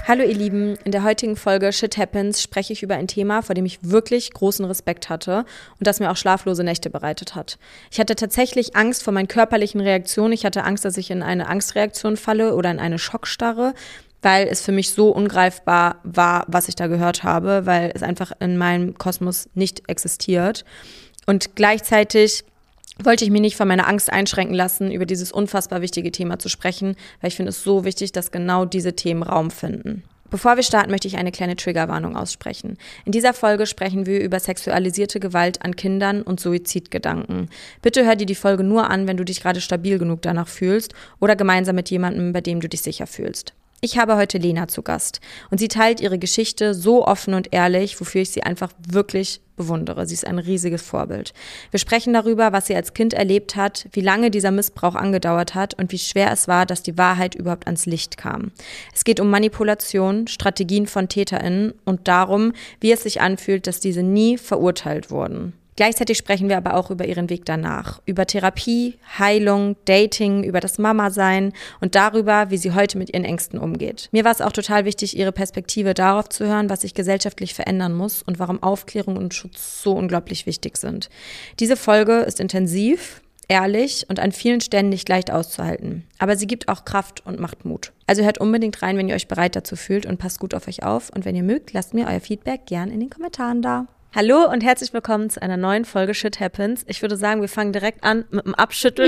Hallo ihr Lieben, in der heutigen Folge Shit Happens spreche ich über ein Thema, vor dem ich wirklich großen Respekt hatte und das mir auch schlaflose Nächte bereitet hat. Ich hatte tatsächlich Angst vor meinen körperlichen Reaktionen. Ich hatte Angst, dass ich in eine Angstreaktion falle oder in eine Schockstarre, weil es für mich so ungreifbar war, was ich da gehört habe, weil es einfach in meinem Kosmos nicht existiert. Und gleichzeitig wollte ich mich nicht von meiner Angst einschränken lassen, über dieses unfassbar wichtige Thema zu sprechen, weil ich finde es so wichtig, dass genau diese Themen Raum finden. Bevor wir starten, möchte ich eine kleine Triggerwarnung aussprechen. In dieser Folge sprechen wir über sexualisierte Gewalt an Kindern und Suizidgedanken. Bitte hör dir die Folge nur an, wenn du dich gerade stabil genug danach fühlst oder gemeinsam mit jemandem, bei dem du dich sicher fühlst. Ich habe heute Lena zu Gast und sie teilt ihre Geschichte so offen und ehrlich, wofür ich sie einfach wirklich bewundere. Sie ist ein riesiges Vorbild. Wir sprechen darüber, was sie als Kind erlebt hat, wie lange dieser Missbrauch angedauert hat und wie schwer es war, dass die Wahrheit überhaupt ans Licht kam. Es geht um Manipulation, Strategien von TäterInnen und darum, wie es sich anfühlt, dass diese nie verurteilt wurden. Gleichzeitig sprechen wir aber auch über ihren Weg danach, über Therapie, Heilung, Dating, über das Mama-Sein und darüber, wie sie heute mit ihren Ängsten umgeht. Mir war es auch total wichtig, ihre Perspektive darauf zu hören, was sich gesellschaftlich verändern muss und warum Aufklärung und Schutz so unglaublich wichtig sind. Diese Folge ist intensiv, ehrlich und an vielen Stellen nicht leicht auszuhalten. Aber sie gibt auch Kraft und macht Mut. Also hört unbedingt rein, wenn ihr euch bereit dazu fühlt und passt gut auf euch auf. Und wenn ihr mögt, lasst mir euer Feedback gern in den Kommentaren da. Hallo und herzlich willkommen zu einer neuen Folge Shit Happens. Ich würde sagen, wir fangen direkt an mit dem Abschütteln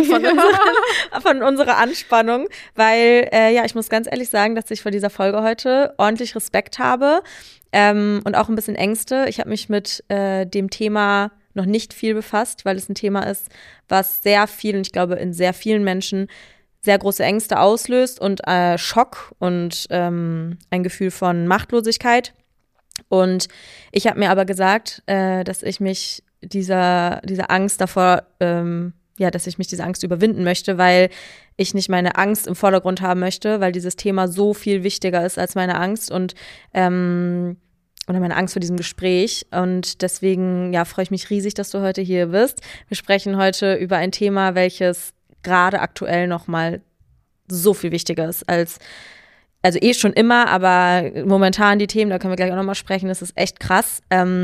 von unserer Anspannung, weil ich muss ganz ehrlich sagen, dass ich vor dieser Folge heute ordentlich Respekt habe und auch ein bisschen Ängste. Ich habe mich mit dem Thema noch nicht viel befasst, weil es ein Thema ist, was sehr viel, und ich glaube in sehr vielen Menschen, sehr große Ängste auslöst und Schock und ein Gefühl von Machtlosigkeit. Und ich habe mir aber gesagt, dass ich mich dieser Angst davor, dass ich mich diese Angst überwinden möchte, weil ich nicht meine Angst im Vordergrund haben möchte, weil dieses Thema so viel wichtiger ist als meine Angst und oder meine Angst vor diesem Gespräch. Und deswegen freue ich mich riesig, dass du heute hier bist. Wir sprechen heute über ein Thema, welches gerade aktuell noch mal so viel wichtiger ist als schon immer, aber momentan die Themen, da können wir gleich auch nochmal sprechen, das ist echt krass.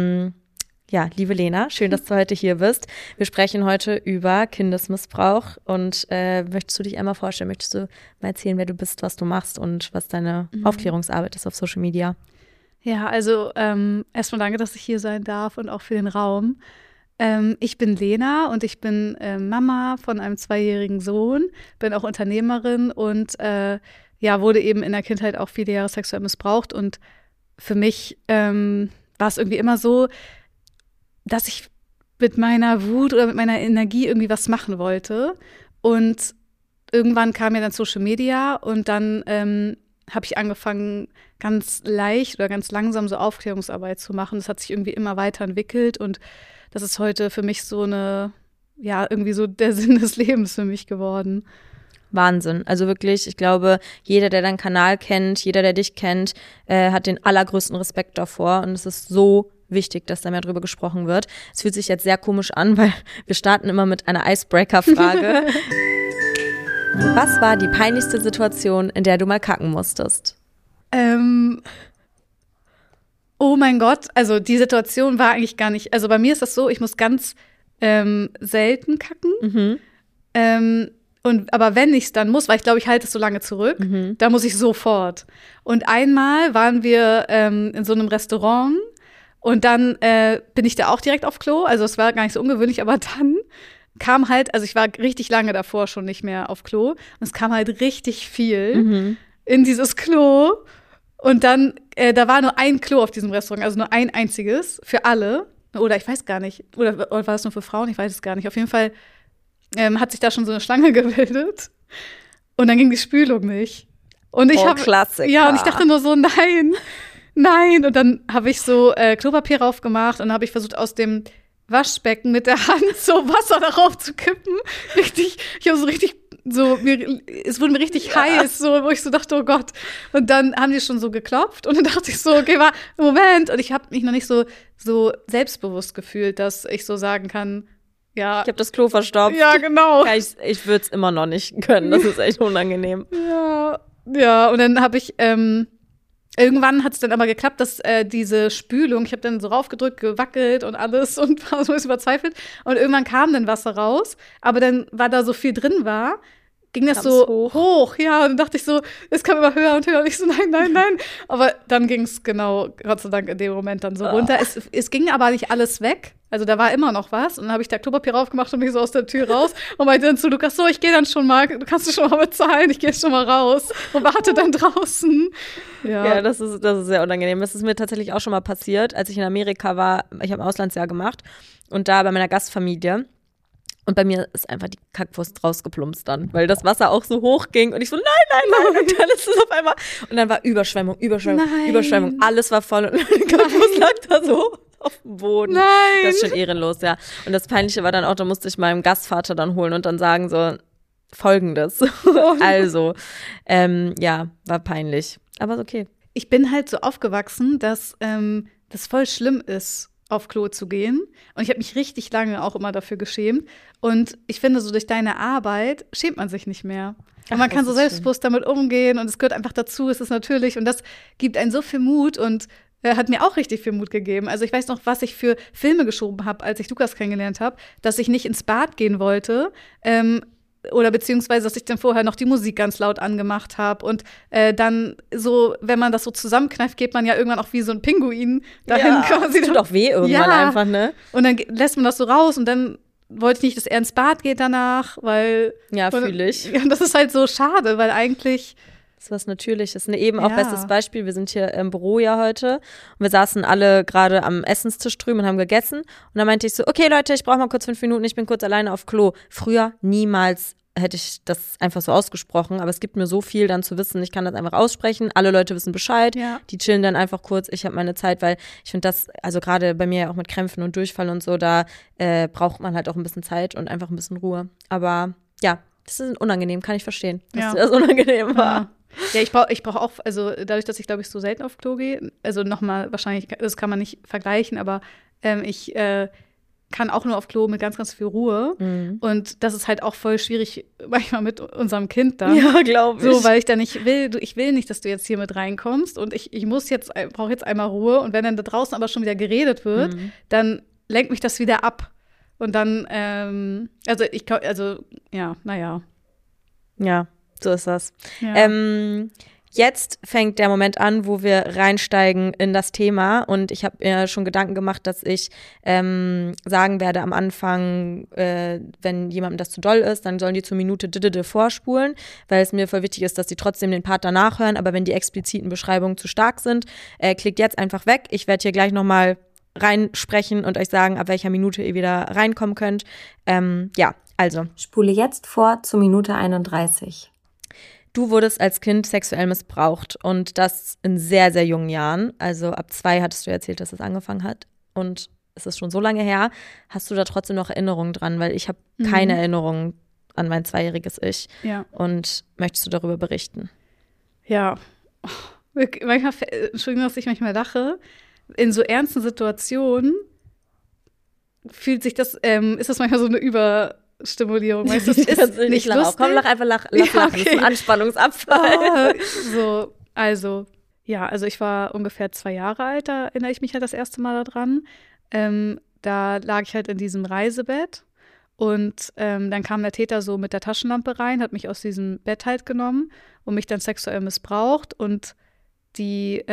Liebe Lena, schön, dass du heute hier bist. Wir sprechen heute über Kindesmissbrauch und möchtest du dich einmal vorstellen, möchtest du mal erzählen, wer du bist, was du machst und was deine Aufklärungsarbeit ist auf Social Media? Ja, also erstmal danke, dass ich hier sein darf und auch für den Raum. Ich bin Lena und ich bin Mama von einem 2-jährigen Sohn, bin auch Unternehmerin und wurde eben in der Kindheit auch viele Jahre sexuell missbraucht. Und für mich war es irgendwie immer so, dass ich mit meiner Wut oder mit meiner Energie irgendwie was machen wollte. Und irgendwann kam ja dann Social Media und dann habe ich angefangen, ganz leicht oder ganz langsam so Aufklärungsarbeit zu machen. Das hat sich irgendwie immer weiterentwickelt und das ist heute für mich so irgendwie so der Sinn des Lebens für mich geworden. Wahnsinn. Also wirklich, ich glaube, jeder, der deinen Kanal kennt, jeder, der dich kennt, hat den allergrößten Respekt davor. Und es ist so wichtig, dass da mehr drüber gesprochen wird. Es fühlt sich jetzt sehr komisch an, weil wir starten immer mit einer Icebreaker-Frage. Was war die peinlichste Situation, in der du mal kacken musstest? Oh mein Gott, also die Situation war eigentlich gar nicht, also bei mir ist das so, ich muss ganz selten kacken. Aber wenn ich es dann muss, weil ich glaube, ich halte es so lange zurück, da muss ich sofort. Und einmal waren wir in so einem Restaurant und dann bin ich da auch direkt auf Klo. Also es war gar nicht so ungewöhnlich, aber dann kam halt, also ich war richtig lange davor schon nicht mehr auf Klo und es kam halt richtig viel in dieses Klo. Und dann, da war nur ein Klo auf diesem Restaurant, also nur ein einziges für alle. Oder ich weiß gar nicht, oder war es nur für Frauen? Ich weiß es gar nicht. Auf jeden Fall hat sich da schon so eine Schlange gebildet. Und dann ging die Spülung nicht. Und ich Klassiker. Ja, und ich dachte nur so, nein. Und dann habe ich so Klopapier raufgemacht und dann habe ich versucht, aus dem Waschbecken mit der Hand so Wasser darauf zu kippen. Ich habe so richtig, es wurde mir richtig heiß, so, wo ich so dachte, oh Gott. Und dann haben die schon so geklopft und dann dachte ich so, okay, Moment. Und ich habe mich noch nicht so selbstbewusst gefühlt, dass ich so sagen kann, ja. Ich habe das Klo verstopft. Ja, genau. Ja, ich würde es immer noch nicht können. Das ist echt unangenehm. Ja, und dann habe ich Irgendwann hat es dann aber geklappt, dass diese Spülung, ich habe dann so raufgedrückt, gewackelt und alles und war so ein bisschen verzweifelt. Und irgendwann kam dann Wasser raus, aber dann, weil da so viel drin war, ging das so hoch. Ja, und dann dachte ich so, es kam immer höher und höher. Und ich so, nein. Aber dann ging es genau, Gott sei Dank, in dem Moment dann so runter. Es ging aber nicht alles weg. Also da war immer noch was. Und dann habe ich da Klopapier raufgemacht und mich so aus der Tür raus. Und meinte dann zu Lukas, so, ich gehe dann schon mal, du kannst schon mal bezahlen, ich gehe jetzt schon mal raus. Und warte dann draußen. Ja, das ist sehr unangenehm. Das ist mir tatsächlich auch schon mal passiert, als ich in Amerika war. Ich habe ein Auslandsjahr gemacht. Und da bei meiner Gastfamilie. Und bei mir ist einfach die Kackwurst rausgeplumpst dann, weil das Wasser auch so hoch ging. Und ich so, nein. Und dann ist es auf einmal. Und dann war Überschwemmung. Alles war voll. Und die Kackwurst lag da so auf dem Boden. Nein. Das ist schon ehrenlos, ja. Und das Peinliche war dann auch, da musste ich meinem Gastvater dann holen und dann sagen so, Folgendes. Also, ja, war peinlich. Aber ist okay. Ich bin halt so aufgewachsen, dass das voll schlimm ist, auf Klo zu gehen. Und ich habe mich richtig lange auch immer dafür geschämt. Und ich finde, so durch deine Arbeit schämt man sich nicht mehr. Und man kann so selbstbewusst damit umgehen und es gehört einfach dazu, es ist natürlich. Und das gibt einen so viel Mut und hat mir auch richtig viel Mut gegeben. Also ich weiß noch, was ich für Filme geschoben habe, als ich Lukas kennengelernt habe, dass ich nicht ins Bad gehen wollte, oder beziehungsweise, dass ich dann vorher noch die Musik ganz laut angemacht habe. Und dann so, wenn man das so zusammenkneift, geht man ja irgendwann auch wie so ein Pinguin dahin quasi. Das tut auch weh irgendwann einfach, ne? Und dann lässt man das so raus und dann wollte ich nicht, dass er ins Bad geht danach, weil ja, fühle ich. Ja, das ist halt so schade, weil eigentlich das ist was Natürliches. Eben auch bestes Beispiel, wir sind hier im Büro ja heute und wir saßen alle gerade am Essenstisch drüben und haben gegessen und dann meinte ich so, okay Leute, ich brauche mal kurz 5 Minuten, ich bin kurz alleine auf Klo. Früher niemals hätte ich das einfach so ausgesprochen, aber es gibt mir so viel dann zu wissen, ich kann das einfach aussprechen, alle Leute wissen Bescheid, die chillen dann einfach kurz, ich habe meine Zeit, weil ich finde das, also gerade bei mir auch mit Krämpfen und Durchfall und so, da braucht man halt auch ein bisschen Zeit und einfach ein bisschen Ruhe. Aber ja, das ist unangenehm, kann ich verstehen, dass das unangenehm war. Ja, ich brauche auch, also dadurch, dass ich, glaube ich, so selten auf Klo gehe, also nochmal wahrscheinlich, das kann man nicht vergleichen, aber ich kann auch nur auf Klo mit ganz, ganz viel Ruhe. Mhm. Und das ist halt auch voll schwierig manchmal mit unserem Kind dann. Ja, glaube ich. So, weil ich dann nicht will, ich will nicht, dass du jetzt hier mit reinkommst und ich brauche jetzt einmal Ruhe. Und wenn dann da draußen aber schon wieder geredet wird, dann lenkt mich das wieder ab. Und dann, Ja, so ist das. Ja. Jetzt fängt der Moment an, wo wir reinsteigen in das Thema und ich habe mir schon Gedanken gemacht, dass ich sagen werde am Anfang, wenn jemandem das zu doll ist, dann sollen die zur Minute vorspulen, weil es mir voll wichtig ist, dass die trotzdem den Part danach hören, aber wenn die expliziten Beschreibungen zu stark sind, klickt jetzt einfach weg. Ich werde hier gleich nochmal reinsprechen und euch sagen, ab welcher Minute ihr wieder reinkommen könnt. Also. Spule jetzt vor zur Minute 31. Du wurdest als Kind sexuell missbraucht und das in sehr, sehr jungen Jahren. Also ab 2 hattest du erzählt, dass es angefangen hat und es ist schon so lange her. Hast du da trotzdem noch Erinnerungen dran? Weil ich habe keine Erinnerungen an mein 2-jähriges Ich. Ja. Und möchtest du darüber berichten? Ja. Manchmal, Entschuldigung, dass ich manchmal lache. In so ernsten Situationen fühlt sich das, ist das manchmal so eine Überstimulierung. Weißt du, das ist nicht lustig. Komm, lass lachen. Okay. Das ist ein Anspannungsabfall. Also ich war ungefähr 2 Jahre alt, da erinnere ich mich halt das erste Mal daran. Da lag ich halt in diesem Reisebett und dann kam der Täter so mit der Taschenlampe rein, hat mich aus diesem Bett halt genommen und mich dann sexuell missbraucht und die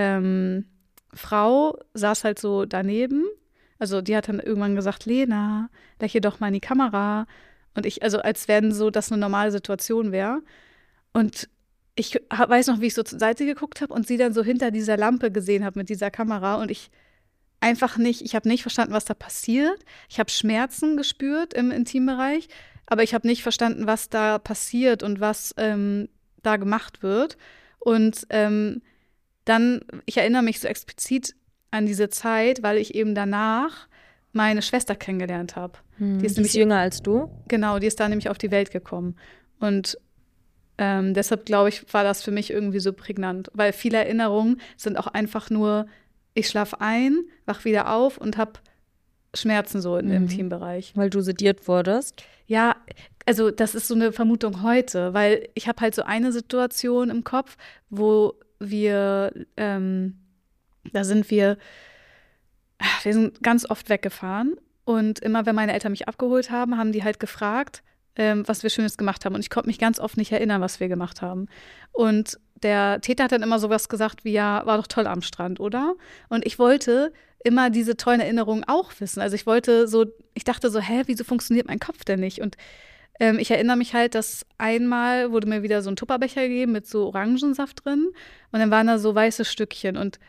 Frau saß halt so daneben. Also die hat dann irgendwann gesagt, Lena, lächle doch mal in die Kamera. Und ich, also als wenn so das eine normale Situation wäre. Und ich weiß noch, wie ich so zur Seite geguckt habe und sie dann so hinter dieser Lampe gesehen habe mit dieser Kamera. Und ich habe nicht verstanden, was da passiert. Ich habe Schmerzen gespürt im Intimbereich, aber ich habe nicht verstanden, was da passiert und was da gemacht wird. Und dann, ich erinnere mich so explizit an diese Zeit, weil ich eben danach meine Schwester kennengelernt habe. Die ist nämlich jünger als du? Genau, die ist da nämlich auf die Welt gekommen. Und deshalb, glaube ich, war das für mich irgendwie so prägnant. Weil viele Erinnerungen sind auch einfach nur, ich schlafe ein, wach wieder auf und habe Schmerzen so im Intimbereich. Weil du sediert wurdest? Ja, also das ist so eine Vermutung heute, weil ich habe halt so eine Situation im Kopf, wo da sind wir sind ganz oft weggefahren und immer, wenn meine Eltern mich abgeholt haben, haben die halt gefragt, was wir Schönes gemacht haben. Und ich konnte mich ganz oft nicht erinnern, was wir gemacht haben. Und der Täter hat dann immer sowas gesagt wie, ja, war doch toll am Strand, oder? Und ich wollte immer diese tollen Erinnerungen auch wissen. Also ich dachte so, wieso funktioniert mein Kopf denn nicht? Und ich erinnere mich halt, dass einmal wurde mir wieder so ein Tupperbecher gegeben mit so Orangensaft drin und dann waren da so weiße Stückchen und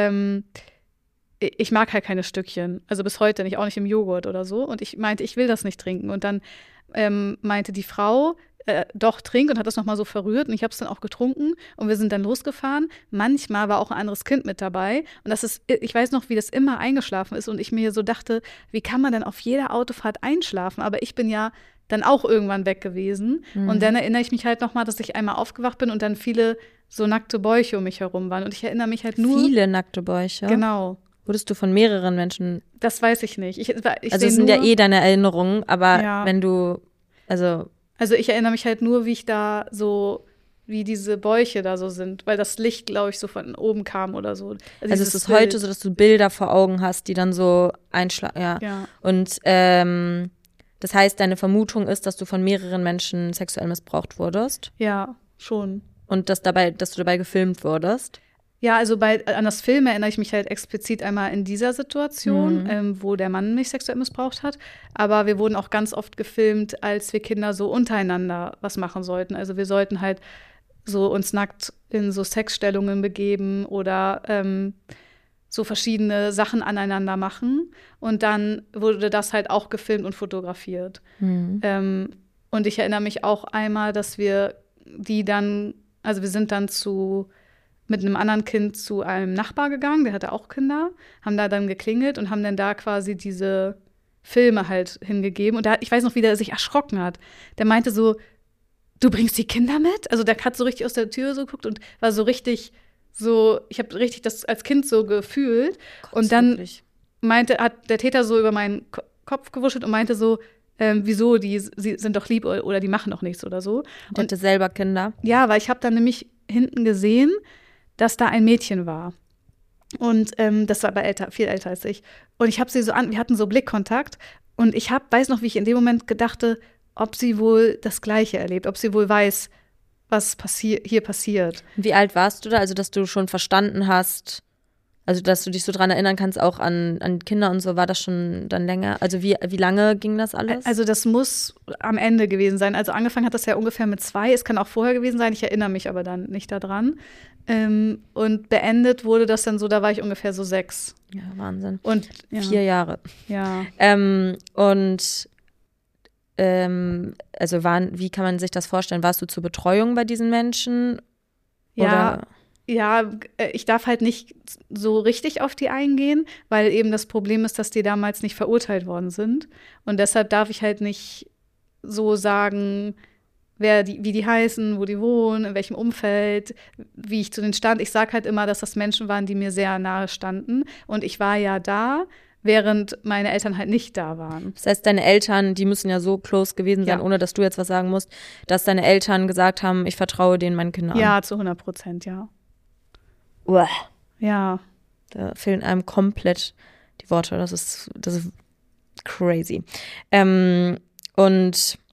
ich mag halt keine Stückchen, also bis heute nicht, auch nicht im Joghurt oder so. Und ich meinte, ich will das nicht trinken. Und dann meinte die Frau, doch, trink, und hat das nochmal so verrührt. Und ich habe es dann auch getrunken und wir sind dann losgefahren. Manchmal war auch ein anderes Kind mit dabei. Und ich weiß noch, wie das immer eingeschlafen ist. Und ich mir so dachte, wie kann man denn auf jeder Autofahrt einschlafen? Aber ich bin ja dann auch irgendwann weg gewesen. Und dann erinnere ich mich halt nochmal, dass ich einmal aufgewacht bin und dann viele so nackte Bäuche um mich herum waren. Und ich erinnere mich halt nur. Viele nackte Bäuche? Genau. Wurdest du von mehreren Menschen? Das weiß ich nicht. Also es sind ja deine Erinnerungen, aber wenn du, Also ich erinnere mich halt nur, wie ich da so, wie diese Bäuche da so sind, weil das Licht, glaube ich, so von oben kam oder so. Also es ist heute so, dass du Bilder vor Augen hast, die dann so einschlagen. Ja. Und das heißt, deine Vermutung ist, dass du von mehreren Menschen sexuell missbraucht wurdest? Ja, schon. Und dass du dabei gefilmt wurdest? Ja, also an das Film erinnere ich mich halt explizit einmal in dieser Situation, wo der Mann mich sexuell missbraucht hat. Aber wir wurden auch ganz oft gefilmt, als wir Kinder so untereinander was machen sollten. Also wir sollten halt so uns nackt in so Sexstellungen begeben oder so verschiedene Sachen aneinander machen. Und dann wurde das halt auch gefilmt und fotografiert. Und ich erinnere mich auch einmal, dass wir wir sind dann mit einem anderen Kind zu einem Nachbar gegangen, der hatte auch Kinder, haben da dann geklingelt und haben dann da quasi diese Filme halt hingegeben. Und ich weiß noch, wie der sich erschrocken hat. Der meinte so, du bringst die Kinder mit? Also der hat so richtig aus der Tür so geguckt und war so richtig so, ich habe richtig das als Kind so gefühlt. Gott, und dann hat der Täter so über meinen Kopf gewuschelt und meinte so, wieso, sie sind doch lieb oder die machen doch nichts oder so. Und hatte selber Kinder? Ja, weil ich habe dann nämlich hinten gesehen, dass da ein Mädchen war. Und das war aber viel älter als ich. Und ich habe sie so wir hatten so Blickkontakt. Und ich weiß noch, wie ich in dem Moment gedachte, ob sie wohl das Gleiche erlebt, ob sie wohl weiß, was hier passiert. Wie alt warst du da? Also, dass du schon verstanden hast, also, dass du dich so dran erinnern kannst, auch an Kinder und so, war das schon dann länger? Also, wie lange ging das alles? Also, das muss am Ende gewesen sein. Also, angefangen hat das ja ungefähr mit 2. Es kann auch vorher gewesen sein. Ich erinnere mich aber dann nicht daran. Und beendet wurde das dann so, da war ich ungefähr so 6. Ja, Wahnsinn. Und 4 Jahre. Ja. Also wie kann man sich das vorstellen? Warst du zur Betreuung bei diesen Menschen? Ja, ich darf halt nicht so richtig auf die eingehen, weil eben das Problem ist, dass die damals nicht verurteilt worden sind. Und deshalb darf ich halt nicht so sagen, wie die heißen, wo die wohnen, in welchem Umfeld, wie ich zu denen stand. Ich sage halt immer, dass das Menschen waren, die mir sehr nahe standen. Und ich war ja da, während meine Eltern halt nicht da waren. Das heißt, deine Eltern, die müssen ja so close gewesen sein, ohne dass du jetzt was sagen musst, dass deine Eltern gesagt haben, ich vertraue denen meinen Kindern. Ja, zu 100%, ja. Uah. Ja. Da fehlen einem komplett die Worte. Das ist crazy. Und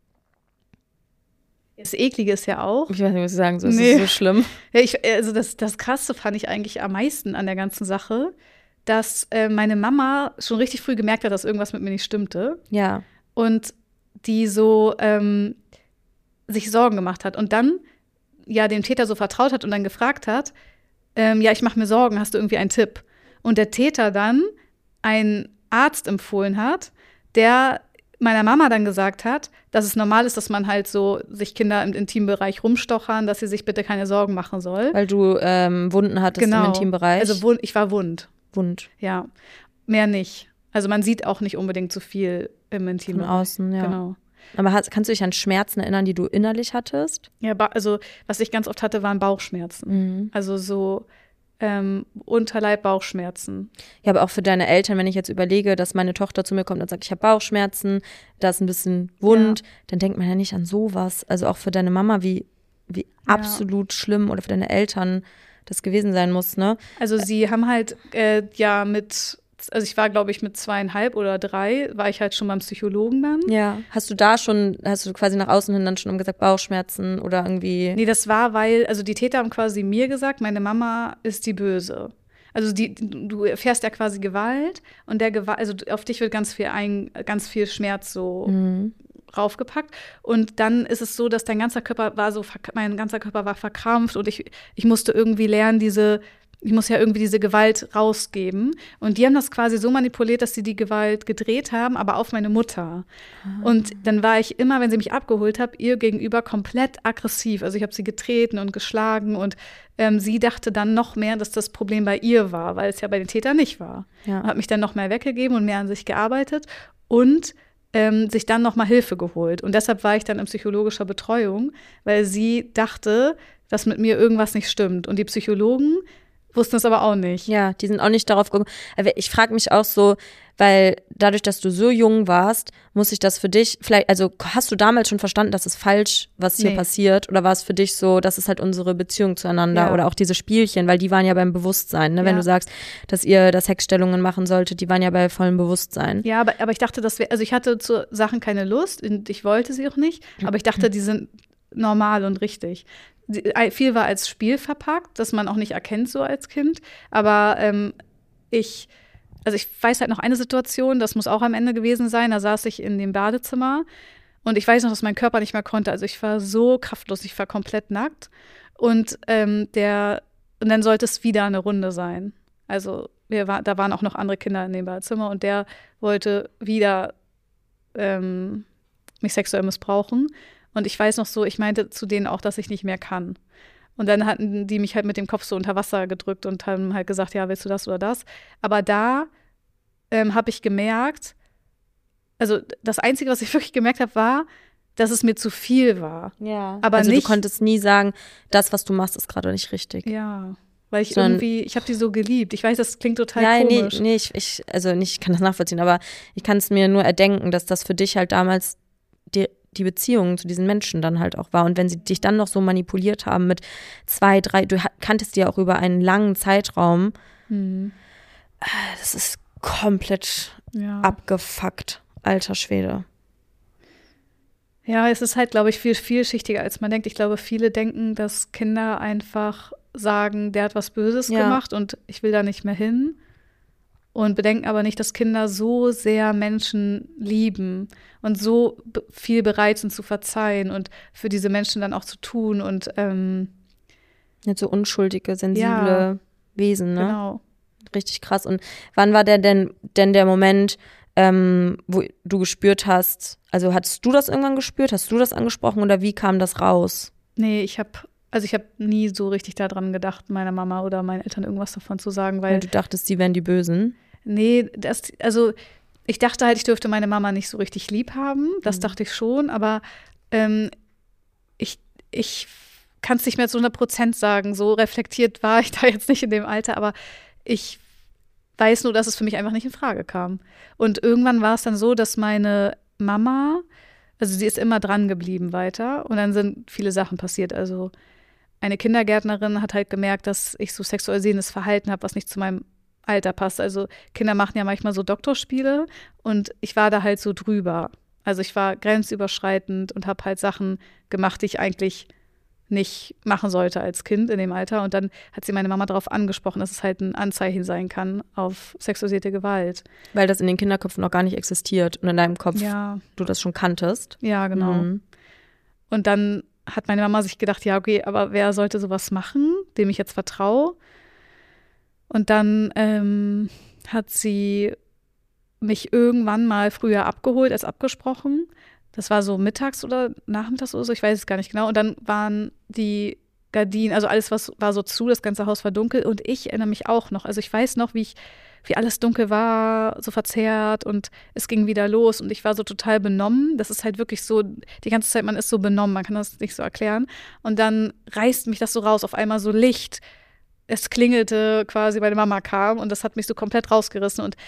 das Eklige ist ja auch. Ich weiß nicht, was ich sagen soll. Es ist so schlimm. Ja, also das Krasse fand ich eigentlich am meisten an der ganzen Sache, dass meine Mama schon richtig früh gemerkt hat, dass irgendwas mit mir nicht stimmte. Ja. Und die so sich Sorgen gemacht hat. Und dann ja dem Täter so vertraut hat und dann gefragt hat, ich mache mir Sorgen, hast du irgendwie einen Tipp? Und der Täter dann einen Arzt empfohlen hat, der meiner Mama dann gesagt hat, dass es normal ist, dass man halt so sich Kinder im Intimbereich rumstochern, dass sie sich bitte keine Sorgen machen soll. Weil du Wunden hattest im Intimbereich? Also ich war wund. Wund. Ja, mehr nicht. Also man sieht auch nicht unbedingt so viel im Intimbereich. Von außen, ja. Genau. Aber kannst du dich an Schmerzen erinnern, die du innerlich hattest? Ja, also was ich ganz oft hatte, waren Bauchschmerzen. Also so Unterleib, Bauchschmerzen. Ja, aber auch für deine Eltern, wenn ich jetzt überlege, dass meine Tochter zu mir kommt und sagt, ich habe Bauchschmerzen, da ist ein bisschen wund, dann denkt man ja nicht an sowas. Also auch für deine Mama, wie absolut schlimm, oder für deine Eltern, das gewesen sein muss, ne? Also sie haben halt also ich war, glaube ich, mit 2,5 oder 3, war ich halt schon beim Psychologen dann. Ja. Hast du quasi nach außen hin dann schon gesagt, Bauchschmerzen oder irgendwie? Nee, das war, also die Täter haben quasi mir gesagt, meine Mama ist die Böse. Also du erfährst ja quasi Gewalt und also auf dich wird ganz viel Schmerz so raufgepackt. Und dann ist es so, dass mein ganzer Körper war verkrampft und ich musste irgendwie lernen, ich muss ja irgendwie diese Gewalt rausgeben. Und die haben das quasi so manipuliert, dass sie die Gewalt gedreht haben, aber auf meine Mutter. Und dann war ich immer, wenn sie mich abgeholt hat, ihr gegenüber komplett aggressiv. Also ich habe sie getreten und geschlagen und sie dachte dann noch mehr, dass das Problem bei ihr war, weil es ja bei den Tätern nicht war. Ja. Und hat mich dann noch mehr weggegeben und mehr an sich gearbeitet und sich dann noch mal Hilfe geholt. Und deshalb war ich dann in psychologischer Betreuung, weil sie dachte, dass mit mir irgendwas nicht stimmt. Und die Psychologen wussten es aber auch nicht. Ja, die sind auch nicht darauf gekommen. Ich frage mich auch so, weil dadurch, dass du so jung warst, muss ich das für dich vielleicht, also hast du damals schon verstanden, dass es falsch, was hier passiert? Oder war es für dich so, dass es halt unsere Beziehung zueinander oder auch diese Spielchen, weil die waren ja beim Bewusstsein, ne? Wenn du sagst, dass ihr das Hexstellungen machen solltet, die waren ja bei vollem Bewusstsein. Ja, aber ich dachte, also ich hatte zu Sachen keine Lust und ich wollte sie auch nicht, aber ich dachte, die sind normal und richtig. Viel war als Spiel verpackt, das man auch nicht erkennt so als Kind. Aber ich weiß halt noch eine Situation, das muss auch am Ende gewesen sein, da saß ich in dem Badezimmer und ich weiß noch, dass mein Körper nicht mehr konnte. Also ich war so kraftlos, ich war komplett nackt und dann sollte es wieder eine Runde sein. Also da waren auch noch andere Kinder in dem Badezimmer und der wollte wieder mich sexuell missbrauchen. Und ich weiß noch so, ich meinte zu denen auch, dass ich nicht mehr kann. Und dann hatten die mich halt mit dem Kopf so unter Wasser gedrückt und haben halt gesagt, ja, willst du das oder das? Aber da habe ich gemerkt, also das Einzige, was ich wirklich gemerkt habe, war, dass es mir zu viel war. Ja. Aber also nicht, du konntest nie sagen, das, was du machst, ist gerade nicht richtig. Ja, weil ich habe die so geliebt. Ich weiß, das klingt total komisch. Nee, ich kann das nachvollziehen, aber ich kann es mir nur erdenken, dass das für dich halt damals die Beziehung zu diesen Menschen dann halt auch war. Und wenn sie dich dann noch so manipuliert haben mit 2, 3, du kanntest die ja auch über einen langen Zeitraum, das ist komplett abgefuckt, alter Schwede. Ja, es ist halt, glaube ich, viel vielschichtiger, als man denkt. Ich glaube, viele denken, dass Kinder einfach sagen, der hat was Böses gemacht und ich will da nicht mehr hin. Und bedenken aber nicht, dass Kinder so sehr Menschen lieben und so viel bereit sind zu verzeihen und für diese Menschen dann auch zu tun und Nicht so unschuldige, sensible Wesen, ne? Genau. Richtig krass. Und wann war denn der Moment, wo du gespürt hast, also hattest du das irgendwann gespürt, hast du das angesprochen oder wie kam das raus? Nee, ich habe nie so richtig daran gedacht, meiner Mama oder meinen Eltern irgendwas davon zu sagen, weil du dachtest, sie wären die Bösen? Nee, ich dachte halt, ich dürfte meine Mama nicht so richtig lieb haben. Das dachte ich schon, aber ich kann es nicht mehr zu 100% sagen. So reflektiert war ich da jetzt nicht in dem Alter, aber ich weiß nur, dass es für mich einfach nicht in Frage kam. Und irgendwann war es dann so, dass meine Mama, also sie ist immer dran geblieben weiter und dann sind viele Sachen passiert. Also eine Kindergärtnerin hat halt gemerkt, dass ich so sexualisierendes Verhalten habe, was nicht zu meinem Alter passt. Also Kinder machen ja manchmal so Doktorspiele und ich war da halt so drüber. Also ich war grenzüberschreitend und habe halt Sachen gemacht, die ich eigentlich nicht machen sollte als Kind in dem Alter. Und dann hat sie meine Mama darauf angesprochen, dass es halt ein Anzeichen sein kann auf sexualisierte Gewalt. Weil das in den Kinderköpfen noch gar nicht existiert und in deinem Kopf du das schon kanntest. Ja, genau. Und dann hat meine Mama sich gedacht, ja, okay, aber wer sollte sowas machen, dem ich jetzt vertraue? Und dann hat sie mich irgendwann mal früher abgeholt als abgesprochen. Das war so mittags oder nachmittags oder so, ich weiß es gar nicht genau. Und dann waren die Gardinen, also alles war so zu, das ganze Haus war dunkel. Und ich erinnere mich auch noch, also ich weiß noch, wie alles dunkel war, so verzerrt und es ging wieder los und ich war so total benommen. Das ist halt wirklich so, die ganze Zeit, man ist so benommen, man kann das nicht so erklären. Und dann reißt mich das so raus, auf einmal so Licht. Es klingelte quasi, meine Mama kam und das hat mich so komplett rausgerissen und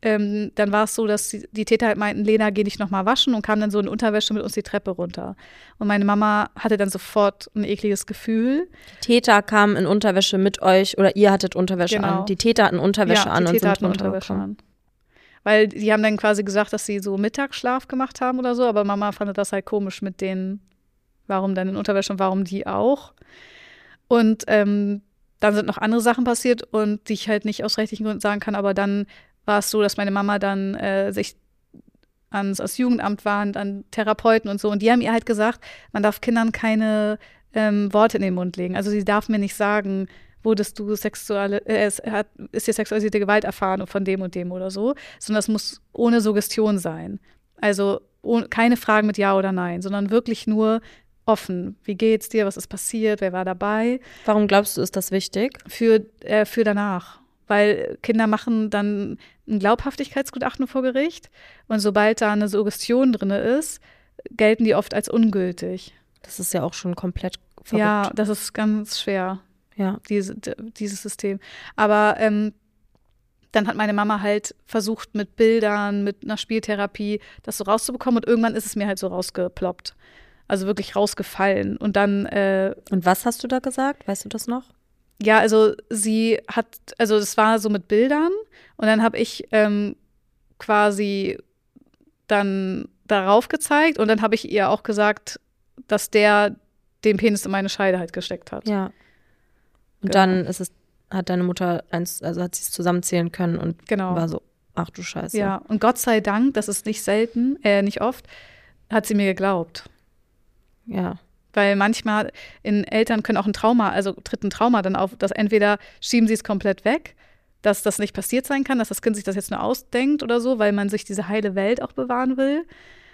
dann war es so, dass die Täter halt meinten, Lena, geh nicht nochmal waschen und kamen dann so in Unterwäsche mit uns die Treppe runter. Und meine Mama hatte dann sofort ein ekliges Gefühl. Die Täter kamen in Unterwäsche mit euch oder ihr hattet Unterwäsche an. Die Täter hatten Unterwäsche an und sind runtergekommen. Weil die haben dann quasi gesagt, dass sie so Mittagsschlaf gemacht haben oder so, aber Mama fand das halt komisch mit denen, warum dann in Unterwäsche und warum die auch. Und dann sind noch andere Sachen passiert und die ich halt nicht aus rechtlichen Gründen sagen kann, aber dann war es so, dass meine Mama dann sich ans Jugendamt war und an Therapeuten und so. Und die haben ihr halt gesagt, man darf Kindern keine Worte in den Mund legen. Also sie darf mir nicht sagen, ist dir sexualisierte Gewalt erfahren von dem und dem oder so, sondern das muss ohne Suggestion sein. Also keine Fragen mit Ja oder Nein, sondern wirklich nur offen. Wie geht's dir? Was ist passiert? Wer war dabei? Warum glaubst du, ist das wichtig? Für danach. Weil Kinder machen dann ein Glaubhaftigkeitsgutachten vor Gericht und sobald da eine Suggestion drin ist, gelten die oft als ungültig. Das ist ja auch schon komplett verrückt. Ja, das ist ganz schwer, dieses System. Aber dann hat meine Mama halt versucht mit Bildern, mit einer Spieltherapie das so rauszubekommen und irgendwann ist es mir halt so rausgeploppt. Also wirklich rausgefallen. Und dann Und was hast du da gesagt? Weißt du das noch? Ja, also es war so mit Bildern und dann habe ich quasi dann darauf gezeigt und dann habe ich ihr auch gesagt, dass der den Penis in meine Scheide halt gesteckt hat. Ja. Und dann hat deine Mutter hat sie es zusammenzählen können und war so, ach du Scheiße. Ja, und Gott sei Dank, das ist nicht oft, hat sie mir geglaubt. Ja. Weil manchmal in Eltern können auch tritt ein Trauma dann auf, dass entweder schieben sie es komplett weg, dass das nicht passiert sein kann, dass das Kind sich das jetzt nur ausdenkt oder so, weil man sich diese heile Welt auch bewahren will.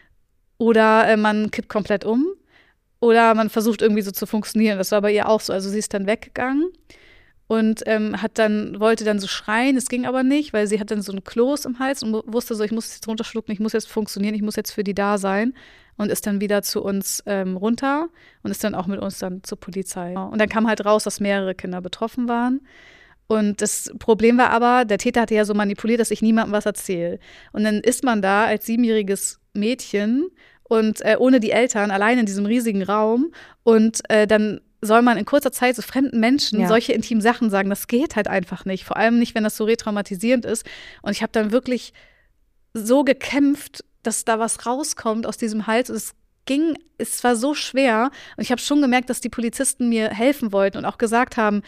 Oder man kippt komplett um. Oder man versucht irgendwie so zu funktionieren. Das war bei ihr auch so. Also sie ist dann weggegangen und wollte dann so schreien. Es ging aber nicht, weil sie hat dann so einen Kloß im Hals und wusste so, ich muss jetzt runterschlucken, ich muss jetzt funktionieren, ich muss jetzt für die da sein. Und ist dann wieder zu uns runter und ist dann auch mit uns dann zur Polizei. Und dann kam halt raus, dass mehrere Kinder betroffen waren. Und das Problem war aber, der Täter hatte ja so manipuliert, dass ich niemandem was erzähle. Und dann ist man da als 7-jähriges Mädchen und ohne die Eltern allein in diesem riesigen Raum und dann soll man in kurzer Zeit so fremden Menschen solche intimen Sachen sagen. Das geht halt einfach nicht. Vor allem nicht, wenn das so retraumatisierend ist. Und ich habe dann wirklich so gekämpft, dass da was rauskommt aus diesem Hals. Und es war so schwer. Und ich habe schon gemerkt, dass die Polizisten mir helfen wollten und auch gesagt haben,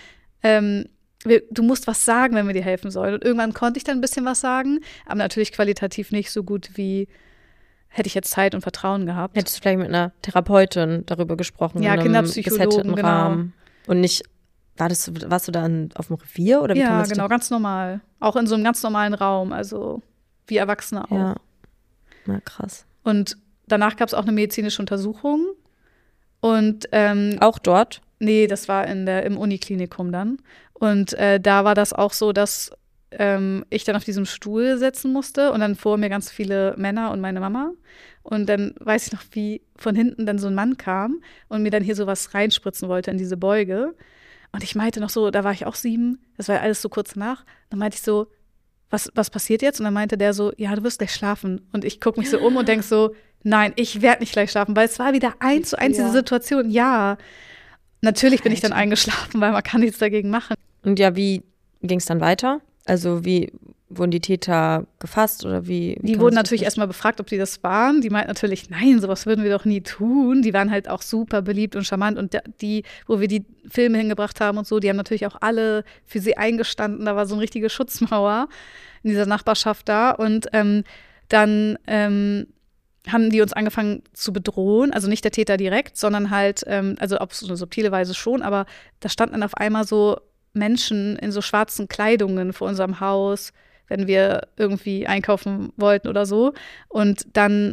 du musst was sagen, wenn wir dir helfen sollen. Und irgendwann konnte ich dann ein bisschen was sagen, aber natürlich qualitativ nicht so gut, wie hätte ich jetzt Zeit und Vertrauen gehabt. Hättest du vielleicht mit einer Therapeutin darüber gesprochen? Ja, Kinderpsychologen, genau. Rahmen. Und nicht, warst du da auf dem Revier? Oder wie ja, genau, ganz normal. Auch in so einem ganz normalen Raum, also wie Erwachsene auch. Ja. Na, krass. Und danach gab es auch eine medizinische Untersuchung. Und auch dort? Nee, das war im Uniklinikum dann. Und da war das auch so, dass ich dann auf diesem Stuhl sitzen musste und dann vor mir ganz viele Männer und meine Mama. Und dann weiß ich noch, wie von hinten dann so ein Mann kam und mir dann hier sowas reinspritzen wollte in diese Beuge. Und ich meinte noch so, da war ich auch 7, das war ja alles so kurz nach. Dann meinte ich so, was passiert jetzt? Und dann meinte der so, ja, du wirst gleich schlafen. Und ich gucke mich so um und denke so, nein, ich werde nicht gleich schlafen, weil es war wieder 1:1 diese Situation. Ja, natürlich bin ich dann eingeschlafen, weil man kann nichts dagegen machen. Und ja, wie ging es dann weiter? Also wie wurden die Täter gefasst oder wie die wurden natürlich erstmal befragt, ob die das waren. Die meinten natürlich, nein, sowas würden wir doch nie tun. Die waren halt auch super beliebt und charmant. Und die, wo wir die Filme hingebracht haben und so, die haben natürlich auch alle für sie eingestanden. Da war so eine richtige Schutzmauer in dieser Nachbarschaft da. Und dann haben die uns angefangen zu bedrohen. Also nicht der Täter direkt, sondern halt, also auf so eine subtile Weise schon. Aber da standen dann auf einmal so Menschen in so schwarzen Kleidungen vor unserem Haus, wenn wir irgendwie einkaufen wollten oder so. Und dann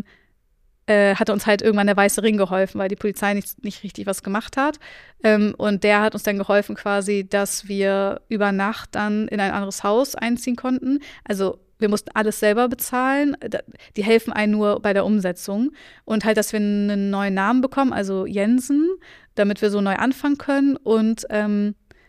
hatte uns halt irgendwann der weiße Ring geholfen, weil die Polizei nicht richtig was gemacht hat. Und der hat uns dann geholfen quasi, dass wir über Nacht dann in ein anderes Haus einziehen konnten. Also wir mussten alles selber bezahlen. Die helfen einem nur bei der Umsetzung. Und halt, dass wir einen neuen Namen bekommen, also Jensen, damit wir so neu anfangen können. Und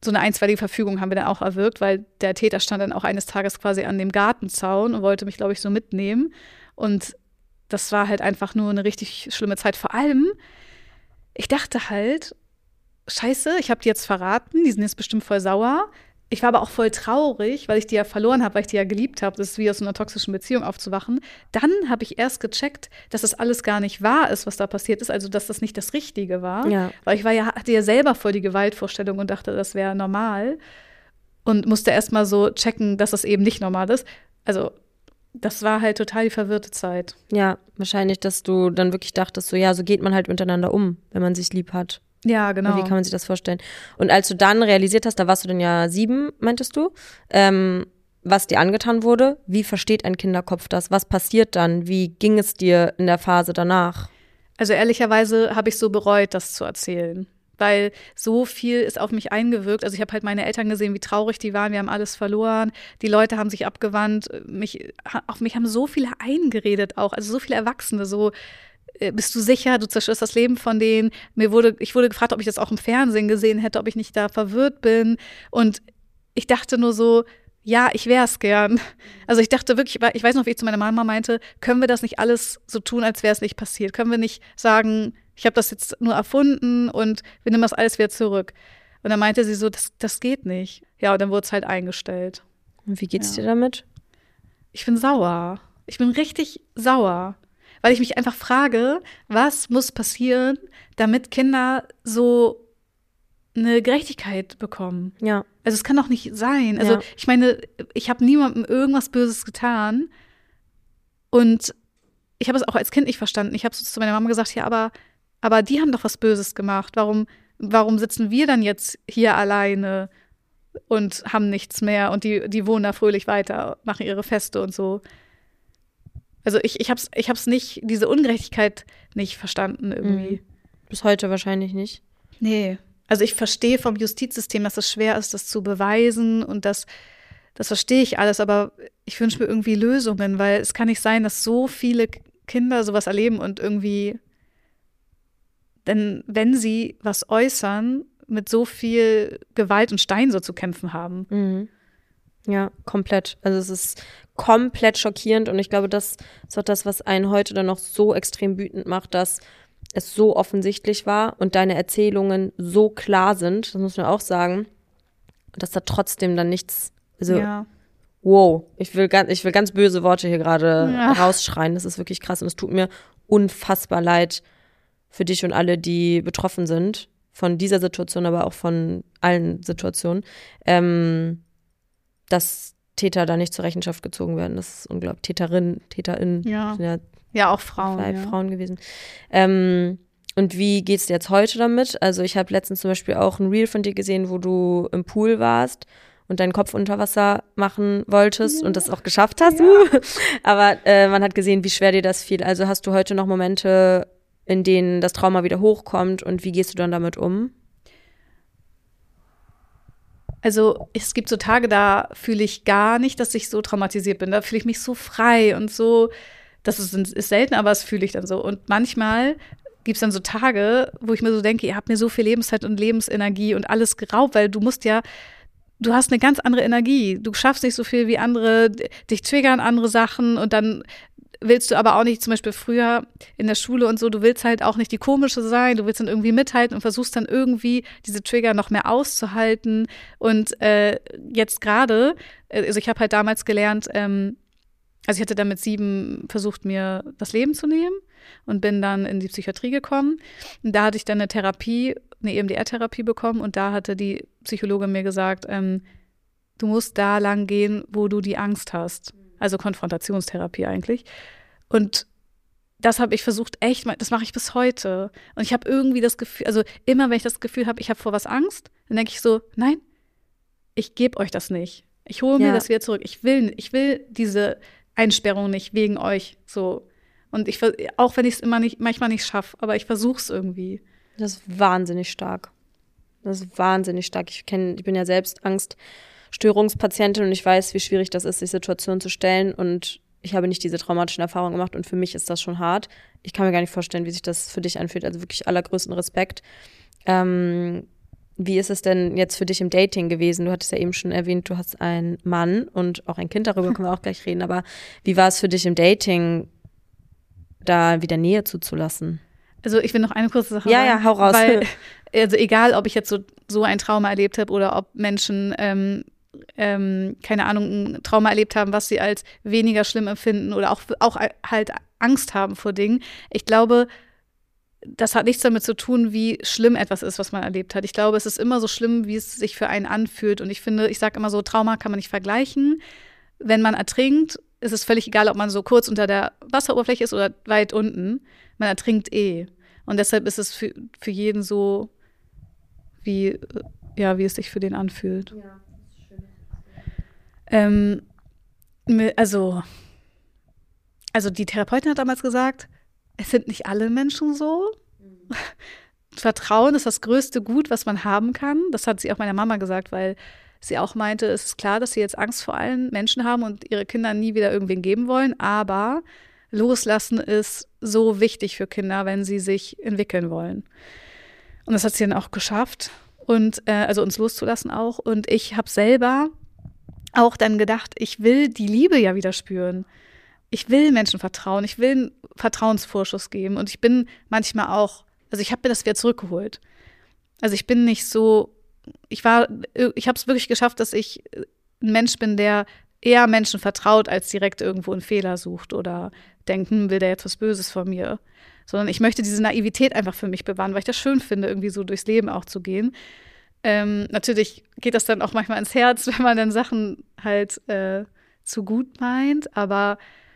so eine einstweilige Verfügung haben wir dann auch erwirkt, weil der Täter stand dann auch eines Tages quasi an dem Gartenzaun und wollte mich, glaube ich, so mitnehmen. Und das war halt einfach nur eine richtig schlimme Zeit. Vor allem, ich dachte halt, scheiße, ich habe die jetzt verraten, die sind jetzt bestimmt voll sauer. Ich war aber auch voll traurig, weil ich die ja verloren habe, weil ich die ja geliebt habe. Das ist wie aus einer toxischen Beziehung aufzuwachen. Dann habe ich erst gecheckt, dass das alles gar nicht wahr ist, was da passiert ist. Also, dass das nicht das Richtige war. Ja. Weil ich hatte ja selber voll die Gewaltvorstellung und dachte, das wäre normal. Und musste erst mal so checken, dass das eben nicht normal ist. Also, das war halt total die verwirrte Zeit. Ja, wahrscheinlich, dass du dann wirklich dachtest, so ja, so geht man halt miteinander um, wenn man sich lieb hat. Ja, genau. Wie kann man sich das vorstellen? Und als du dann realisiert hast, da warst du dann ja 7, meintest du, was dir angetan wurde, wie versteht ein Kinderkopf das? Was passiert dann? Wie ging es dir in der Phase danach? Also ehrlicherweise habe ich so bereut, das zu erzählen. Weil so viel ist auf mich eingewirkt. Also ich habe halt meine Eltern gesehen, wie traurig die waren. Wir haben alles verloren. Die Leute haben sich abgewandt. Auf mich haben so viele eingeredet auch. Also so viele Erwachsene. So, bist du sicher? Du zerstörst das Leben von denen. Ich wurde gefragt, ob ich das auch im Fernsehen gesehen hätte, ob ich nicht da verwirrt bin. Und ich dachte nur so, ja, ich wäre es gern. Also ich dachte wirklich, ich weiß noch, wie ich zu meiner Mama meinte, können wir das nicht alles so tun, als wäre es nicht passiert? Können wir nicht sagen, ich habe das jetzt nur erfunden und wir nehmen das alles wieder zurück? Und dann meinte sie so, das geht nicht. Ja, und dann wurde es halt eingestellt. Und wie geht's dir damit? Ich bin sauer. Ich bin richtig sauer. Weil ich mich einfach frage, was muss passieren, damit Kinder so eine Gerechtigkeit bekommen? Ja. Also es kann doch nicht sein. Also ich meine, ich habe niemandem irgendwas Böses getan. Und ich habe es auch als Kind nicht verstanden. Ich habe so zu meiner Mama gesagt, ja, aber die haben doch was Böses gemacht. Warum sitzen wir dann jetzt hier alleine und haben nichts mehr und die wohnen da fröhlich weiter, machen ihre Feste und so. Also ich hab's nicht, diese Ungerechtigkeit nicht verstanden irgendwie. Bis heute wahrscheinlich nicht. Nee. Also ich verstehe vom Justizsystem, dass es schwer ist, das zu beweisen und das verstehe ich alles, aber ich wünsche mir irgendwie Lösungen, weil es kann nicht sein, dass so viele Kinder sowas erleben und irgendwie, denn wenn sie was äußern, mit so viel Gewalt und Stein so zu kämpfen haben. Mhm. Ja, komplett. Also es ist komplett schockierend und ich glaube, das ist auch das, was einen heute dann noch so extrem wütend macht, dass es so offensichtlich war und deine Erzählungen so klar sind, das muss man auch sagen, dass da trotzdem dann nichts, also wow, ich will ganz böse Worte hier gerade rausschreien, das ist wirklich krass und es tut mir unfassbar leid für dich und alle, die betroffen sind von dieser Situation, aber auch von allen Situationen, dass Täter da nicht zur Rechenschaft gezogen werden. Das ist unglaublich. TäterInnen. Ja, auch Frauen. 5 Frauen gewesen. Und wie geht's dir jetzt heute damit? Also ich habe letztens zum Beispiel auch ein Reel von dir gesehen, wo du im Pool warst und deinen Kopf unter Wasser machen wolltest und das auch geschafft hast. Ja. Aber man hat gesehen, wie schwer dir das fiel. Also hast du heute noch Momente, in denen das Trauma wieder hochkommt und wie gehst du dann damit um? Also es gibt so Tage, da fühle ich gar nicht, dass ich so traumatisiert bin. Da fühle ich mich so frei und so, das ist selten, aber das fühle ich dann so. Und manchmal gibt es dann so Tage, wo ich mir so denke, ihr habt mir so viel Lebenszeit und Lebensenergie und alles geraubt, weil du hast eine ganz andere Energie. Du schaffst nicht so viel wie andere, dich triggern andere Sachen und dann willst du aber auch nicht, zum Beispiel früher in der Schule und so, du willst halt auch nicht die Komische sein, du willst dann irgendwie mithalten und versuchst dann irgendwie diese Trigger noch mehr auszuhalten. Und jetzt gerade, also ich habe halt damals gelernt, also ich hatte dann mit 7 versucht, mir das Leben zu nehmen und bin dann in die Psychiatrie gekommen. Und da hatte ich dann eine EMDR-Therapie bekommen und da hatte die Psychologin mir gesagt, du musst da lang gehen, wo du die Angst hast. Also Konfrontationstherapie eigentlich. Und das habe ich versucht, das mache ich bis heute. Und ich habe irgendwie das Gefühl, also immer wenn ich das Gefühl habe, ich habe vor was Angst, dann denke ich so, nein, ich gebe euch das nicht. Ich hole mir das wieder zurück. Ich will diese Einsperrung nicht wegen euch so. Und auch wenn ich es manchmal nicht schaffe, aber ich versuche es irgendwie. Das ist wahnsinnig stark. Ich bin ja selbst Angststörungspatientin und ich weiß, wie schwierig das ist, sich Situationen zu stellen und ich habe nicht diese traumatischen Erfahrungen gemacht und für mich ist das schon hart. Ich kann mir gar nicht vorstellen, wie sich das für dich anfühlt, also wirklich allergrößten Respekt. wie ist es denn jetzt für dich im Dating gewesen? Du hattest ja eben schon erwähnt, du hast einen Mann und auch ein Kind, darüber können wir auch gleich reden. Aber wie war es für dich im Dating, da wieder Nähe zuzulassen? Also ich will noch eine kurze Sache sagen. Ja, hau raus. Weil, also egal, ob ich jetzt so ein Trauma erlebt habe oder ob Menschen, keine Ahnung, ein Trauma erlebt haben, was sie als weniger schlimm empfinden oder auch halt Angst haben vor Dingen. Ich glaube, das hat nichts damit zu tun, wie schlimm etwas ist, was man erlebt hat. Ich glaube, es ist immer so schlimm, wie es sich für einen anfühlt. Und ich finde, ich sage immer so, Trauma kann man nicht vergleichen. Wenn man ertrinkt, ist es völlig egal, ob man so kurz unter der Wasseroberfläche ist oder weit unten. Man ertrinkt Und deshalb ist es für jeden so, wie es sich für den anfühlt. Ja, das ist schön. Also die Therapeutin hat damals gesagt, es sind nicht alle Menschen so. Vertrauen ist das größte Gut, was man haben kann. Das hat sie auch meiner Mama gesagt, weil sie auch meinte, es ist klar, dass sie jetzt Angst vor allen Menschen haben und ihre Kinder nie wieder irgendwen geben wollen. Aber Loslassen ist so wichtig für Kinder, wenn sie sich entwickeln wollen. Und das hat sie dann auch geschafft. Und also uns loszulassen auch. Und ich habe selber auch dann gedacht, ich will die Liebe ja wieder spüren. Ich will Menschen vertrauen, ich will einen Vertrauensvorschuss geben und ich bin manchmal auch, also ich habe mir das wieder zurückgeholt. Also ich bin nicht so, ich habe es wirklich geschafft, dass ich ein Mensch bin, der eher Menschen vertraut, als direkt irgendwo einen Fehler sucht oder denkt, will der jetzt was Böses von mir. Sondern ich möchte diese Naivität einfach für mich bewahren, weil ich das schön finde, irgendwie so durchs Leben auch zu gehen. Natürlich geht das dann auch manchmal ins Herz, wenn man dann Sachen halt zu gut meint, aber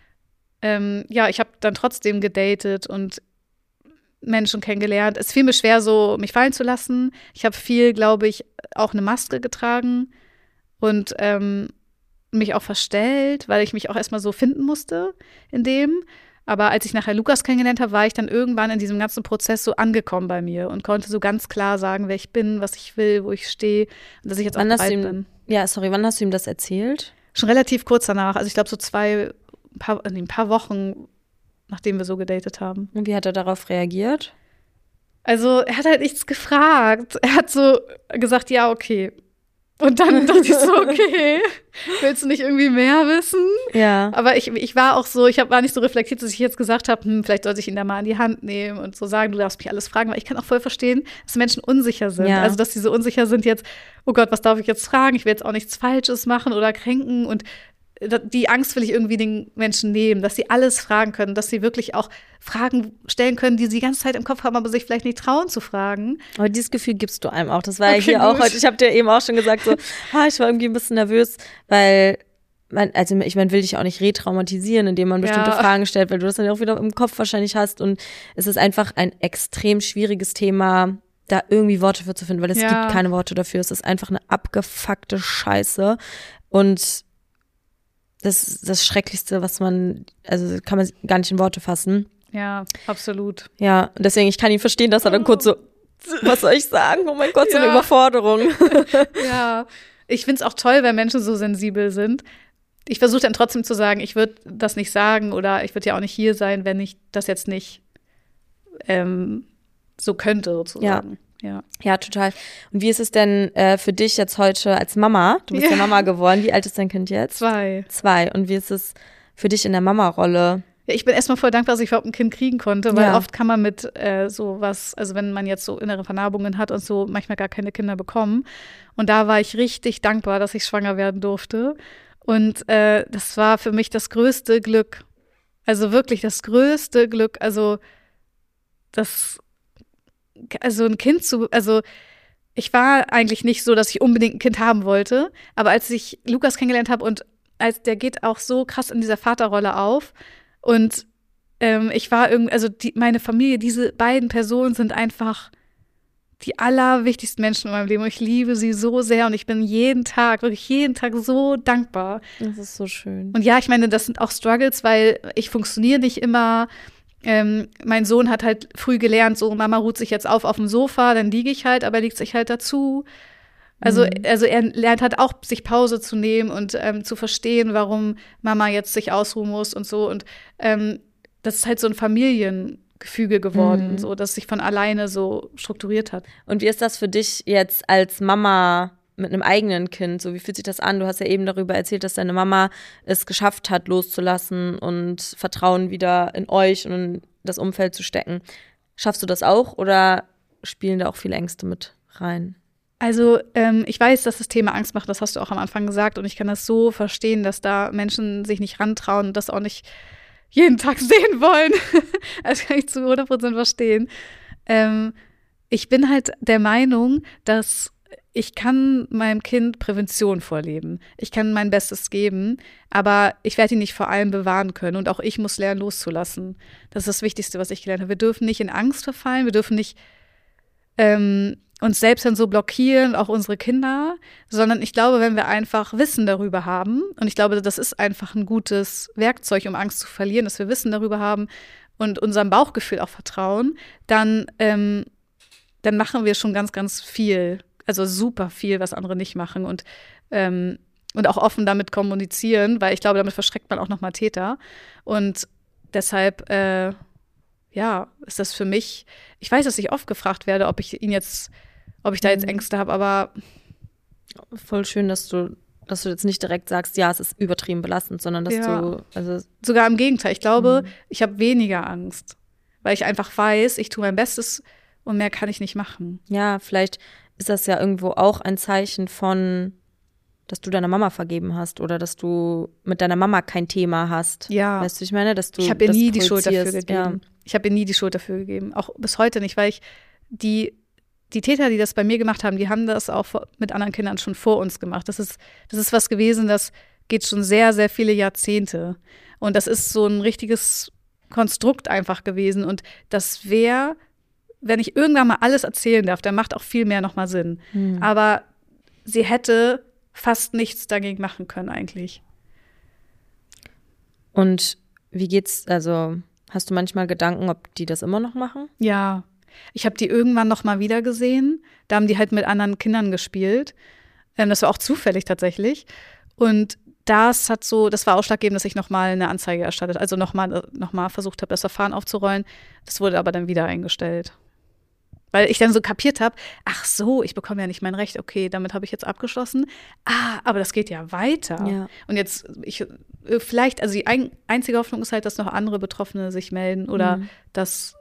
ich habe dann trotzdem gedatet und Menschen kennengelernt. Es fiel mir schwer, so mich fallen zu lassen. Ich habe viel, glaube ich, auch eine Maske getragen und mich auch verstellt, weil ich mich auch erstmal so finden musste in dem. Aber als ich nachher Lukas kennengelernt habe, war ich dann irgendwann in diesem ganzen Prozess so angekommen bei mir und konnte so ganz klar sagen, wer ich bin, was ich will, wo ich stehe und dass ich jetzt auch bereit bin. Ja, sorry, wann hast du ihm das erzählt? Schon relativ kurz danach. Also ich glaube so ein paar Wochen, nachdem wir so gedatet haben. Und wie hat er darauf reagiert? Also er hat halt nichts gefragt. Er hat so gesagt, ja, okay. Und dann dachte ich so, okay, willst du nicht irgendwie mehr wissen? Ja. Aber ich war auch so, war nicht so reflektiert, dass ich jetzt gesagt habe, vielleicht sollte ich ihn da mal an die Hand nehmen und so sagen, du darfst mich alles fragen. Weil ich kann auch voll verstehen, dass Menschen unsicher sind. Ja. Also dass sie so unsicher sind jetzt, oh Gott, was darf ich jetzt fragen? Ich will jetzt auch nichts Falsches machen oder kränken und die Angst will ich irgendwie den Menschen nehmen, dass sie alles fragen können, dass sie wirklich auch Fragen stellen können, die sie die ganze Zeit im Kopf haben, aber sich vielleicht nicht trauen zu fragen. Aber dieses Gefühl gibst du einem auch. Das war ja hier gut. Auch heute. Ich habe dir eben auch schon gesagt, so, ich war irgendwie ein bisschen nervös, weil ich will dich auch nicht retraumatisieren, indem man bestimmte Fragen stellt, weil du das dann auch wieder im Kopf wahrscheinlich hast. Und es ist einfach ein extrem schwieriges Thema, da irgendwie Worte für zu finden, weil es gibt keine Worte dafür. Es ist einfach eine abgefuckte Scheiße. Und das Schrecklichste, kann man gar nicht in Worte fassen. Ja, absolut. Ja, und deswegen, ich kann ihn verstehen, dass er dann kurz so, was soll ich sagen? Oh mein Gott, so eine Überforderung. Ja, ich finde es auch toll, wenn Menschen so sensibel sind. Ich versuche dann trotzdem zu sagen, ich würde das nicht sagen oder ich würde ja auch nicht hier sein, wenn ich das jetzt nicht so könnte, sozusagen. Ja, total. Und wie ist es denn für dich jetzt heute als Mama? Du bist ja Mama geworden. Wie alt ist dein Kind jetzt? 2. Und wie ist es für dich in der Mama-Rolle? Ja, ich bin erstmal voll dankbar, dass ich überhaupt ein Kind kriegen konnte, weil oft kann man mit sowas, also wenn man jetzt so innere Vernarbungen hat und so, manchmal gar keine Kinder bekommen. Und da war ich richtig dankbar, dass ich schwanger werden durfte. Und das war für mich das größte Glück. Also wirklich das größte Glück. Also ein Kind ich war eigentlich nicht so, dass ich unbedingt ein Kind haben wollte, aber als ich Lukas kennengelernt habe und der geht auch so krass in dieser Vaterrolle auf und ich war meine Familie, diese beiden Personen sind einfach die allerwichtigsten Menschen in meinem Leben und ich liebe sie so sehr und ich bin wirklich jeden Tag so dankbar. Das ist so schön. Und ja, ich meine, das sind auch Struggles, weil ich funktioniere nicht immer. Mein Sohn hat halt früh gelernt, so Mama ruht sich jetzt auf dem Sofa, dann liege ich halt, aber er legt sich halt dazu. Also er lernt halt auch, sich Pause zu nehmen und zu verstehen, warum Mama jetzt sich ausruhen muss und so. Und das ist halt so ein Gefüge geworden, so dass sich von alleine so strukturiert hat. Und wie ist das für dich jetzt als Mama mit einem eigenen Kind? So, wie fühlt sich das an? Du hast ja eben darüber erzählt, dass deine Mama es geschafft hat, loszulassen und Vertrauen wieder in euch und in das Umfeld zu stecken. Schaffst du das auch oder spielen da auch viele Ängste mit rein? Also ich weiß, dass das Thema Angst macht, das hast du auch am Anfang gesagt und ich kann das so verstehen, dass da Menschen sich nicht rantrauen und das auch nicht jeden Tag sehen wollen. Das kann ich zu 100% verstehen. Ich bin halt der Meinung, dass ich kann meinem Kind Prävention vorleben. Ich kann mein Bestes geben, aber ich werde ihn nicht vor allem bewahren können. Und auch ich muss lernen, loszulassen. Das ist das Wichtigste, was ich gelernt habe. Wir dürfen nicht in Angst verfallen, wir dürfen nicht uns selbst dann so blockieren, auch unsere Kinder, sondern ich glaube, wenn wir einfach Wissen darüber haben, und ich glaube, das ist einfach ein gutes Werkzeug, um Angst zu verlieren, dass wir Wissen darüber haben und unserem Bauchgefühl auch vertrauen, dann machen wir schon ganz, ganz viel, also super viel, was andere nicht machen und auch offen damit kommunizieren, weil ich glaube, damit verschreckt man auch nochmal Täter. Und deshalb ist das für mich, ich weiß, dass ich oft gefragt werde, ob ich da jetzt Ängste habe, aber voll schön, dass du jetzt nicht direkt sagst, ja, es ist übertrieben belastend, sondern dass sogar im Gegenteil, ich glaube, ich habe weniger Angst, weil ich einfach weiß, ich tue mein Bestes und mehr kann ich nicht machen. Ja, vielleicht ist das ja irgendwo auch ein Zeichen von, dass du deiner Mama vergeben hast oder dass du mit deiner Mama kein Thema hast. Ja. Weißt du, ich meine, dass du ich habe ihr nie die Schuld dafür gegeben. Ja. Ich habe ihr nie die Schuld dafür gegeben. Auch bis heute nicht, weil die Täter, die das bei mir gemacht haben, die haben das auch mit anderen Kindern schon vor uns gemacht. Das ist was gewesen, das geht schon sehr, sehr viele Jahrzehnte. Und das ist so ein richtiges Konstrukt einfach gewesen. Und das wäre, wenn ich irgendwann mal alles erzählen darf, dann macht auch viel mehr nochmal Sinn. Aber sie hätte fast nichts dagegen machen können eigentlich. Und wie geht's, also hast du manchmal Gedanken, ob die das immer noch machen? Ja, ich habe die irgendwann noch mal wieder gesehen. Da haben die halt mit anderen Kindern gespielt. Das war auch zufällig tatsächlich. Und das war ausschlaggebend, dass ich noch mal eine Anzeige erstattet, also noch mal versucht habe, das Verfahren aufzurollen. Das wurde aber dann wieder eingestellt. Weil ich dann so kapiert habe, ach so, ich bekomme ja nicht mein Recht. Okay, damit habe ich jetzt abgeschlossen. Aber das geht ja weiter. Ja. Und jetzt, vielleicht, also die einzige Hoffnung ist halt, dass noch andere Betroffene sich melden oder dass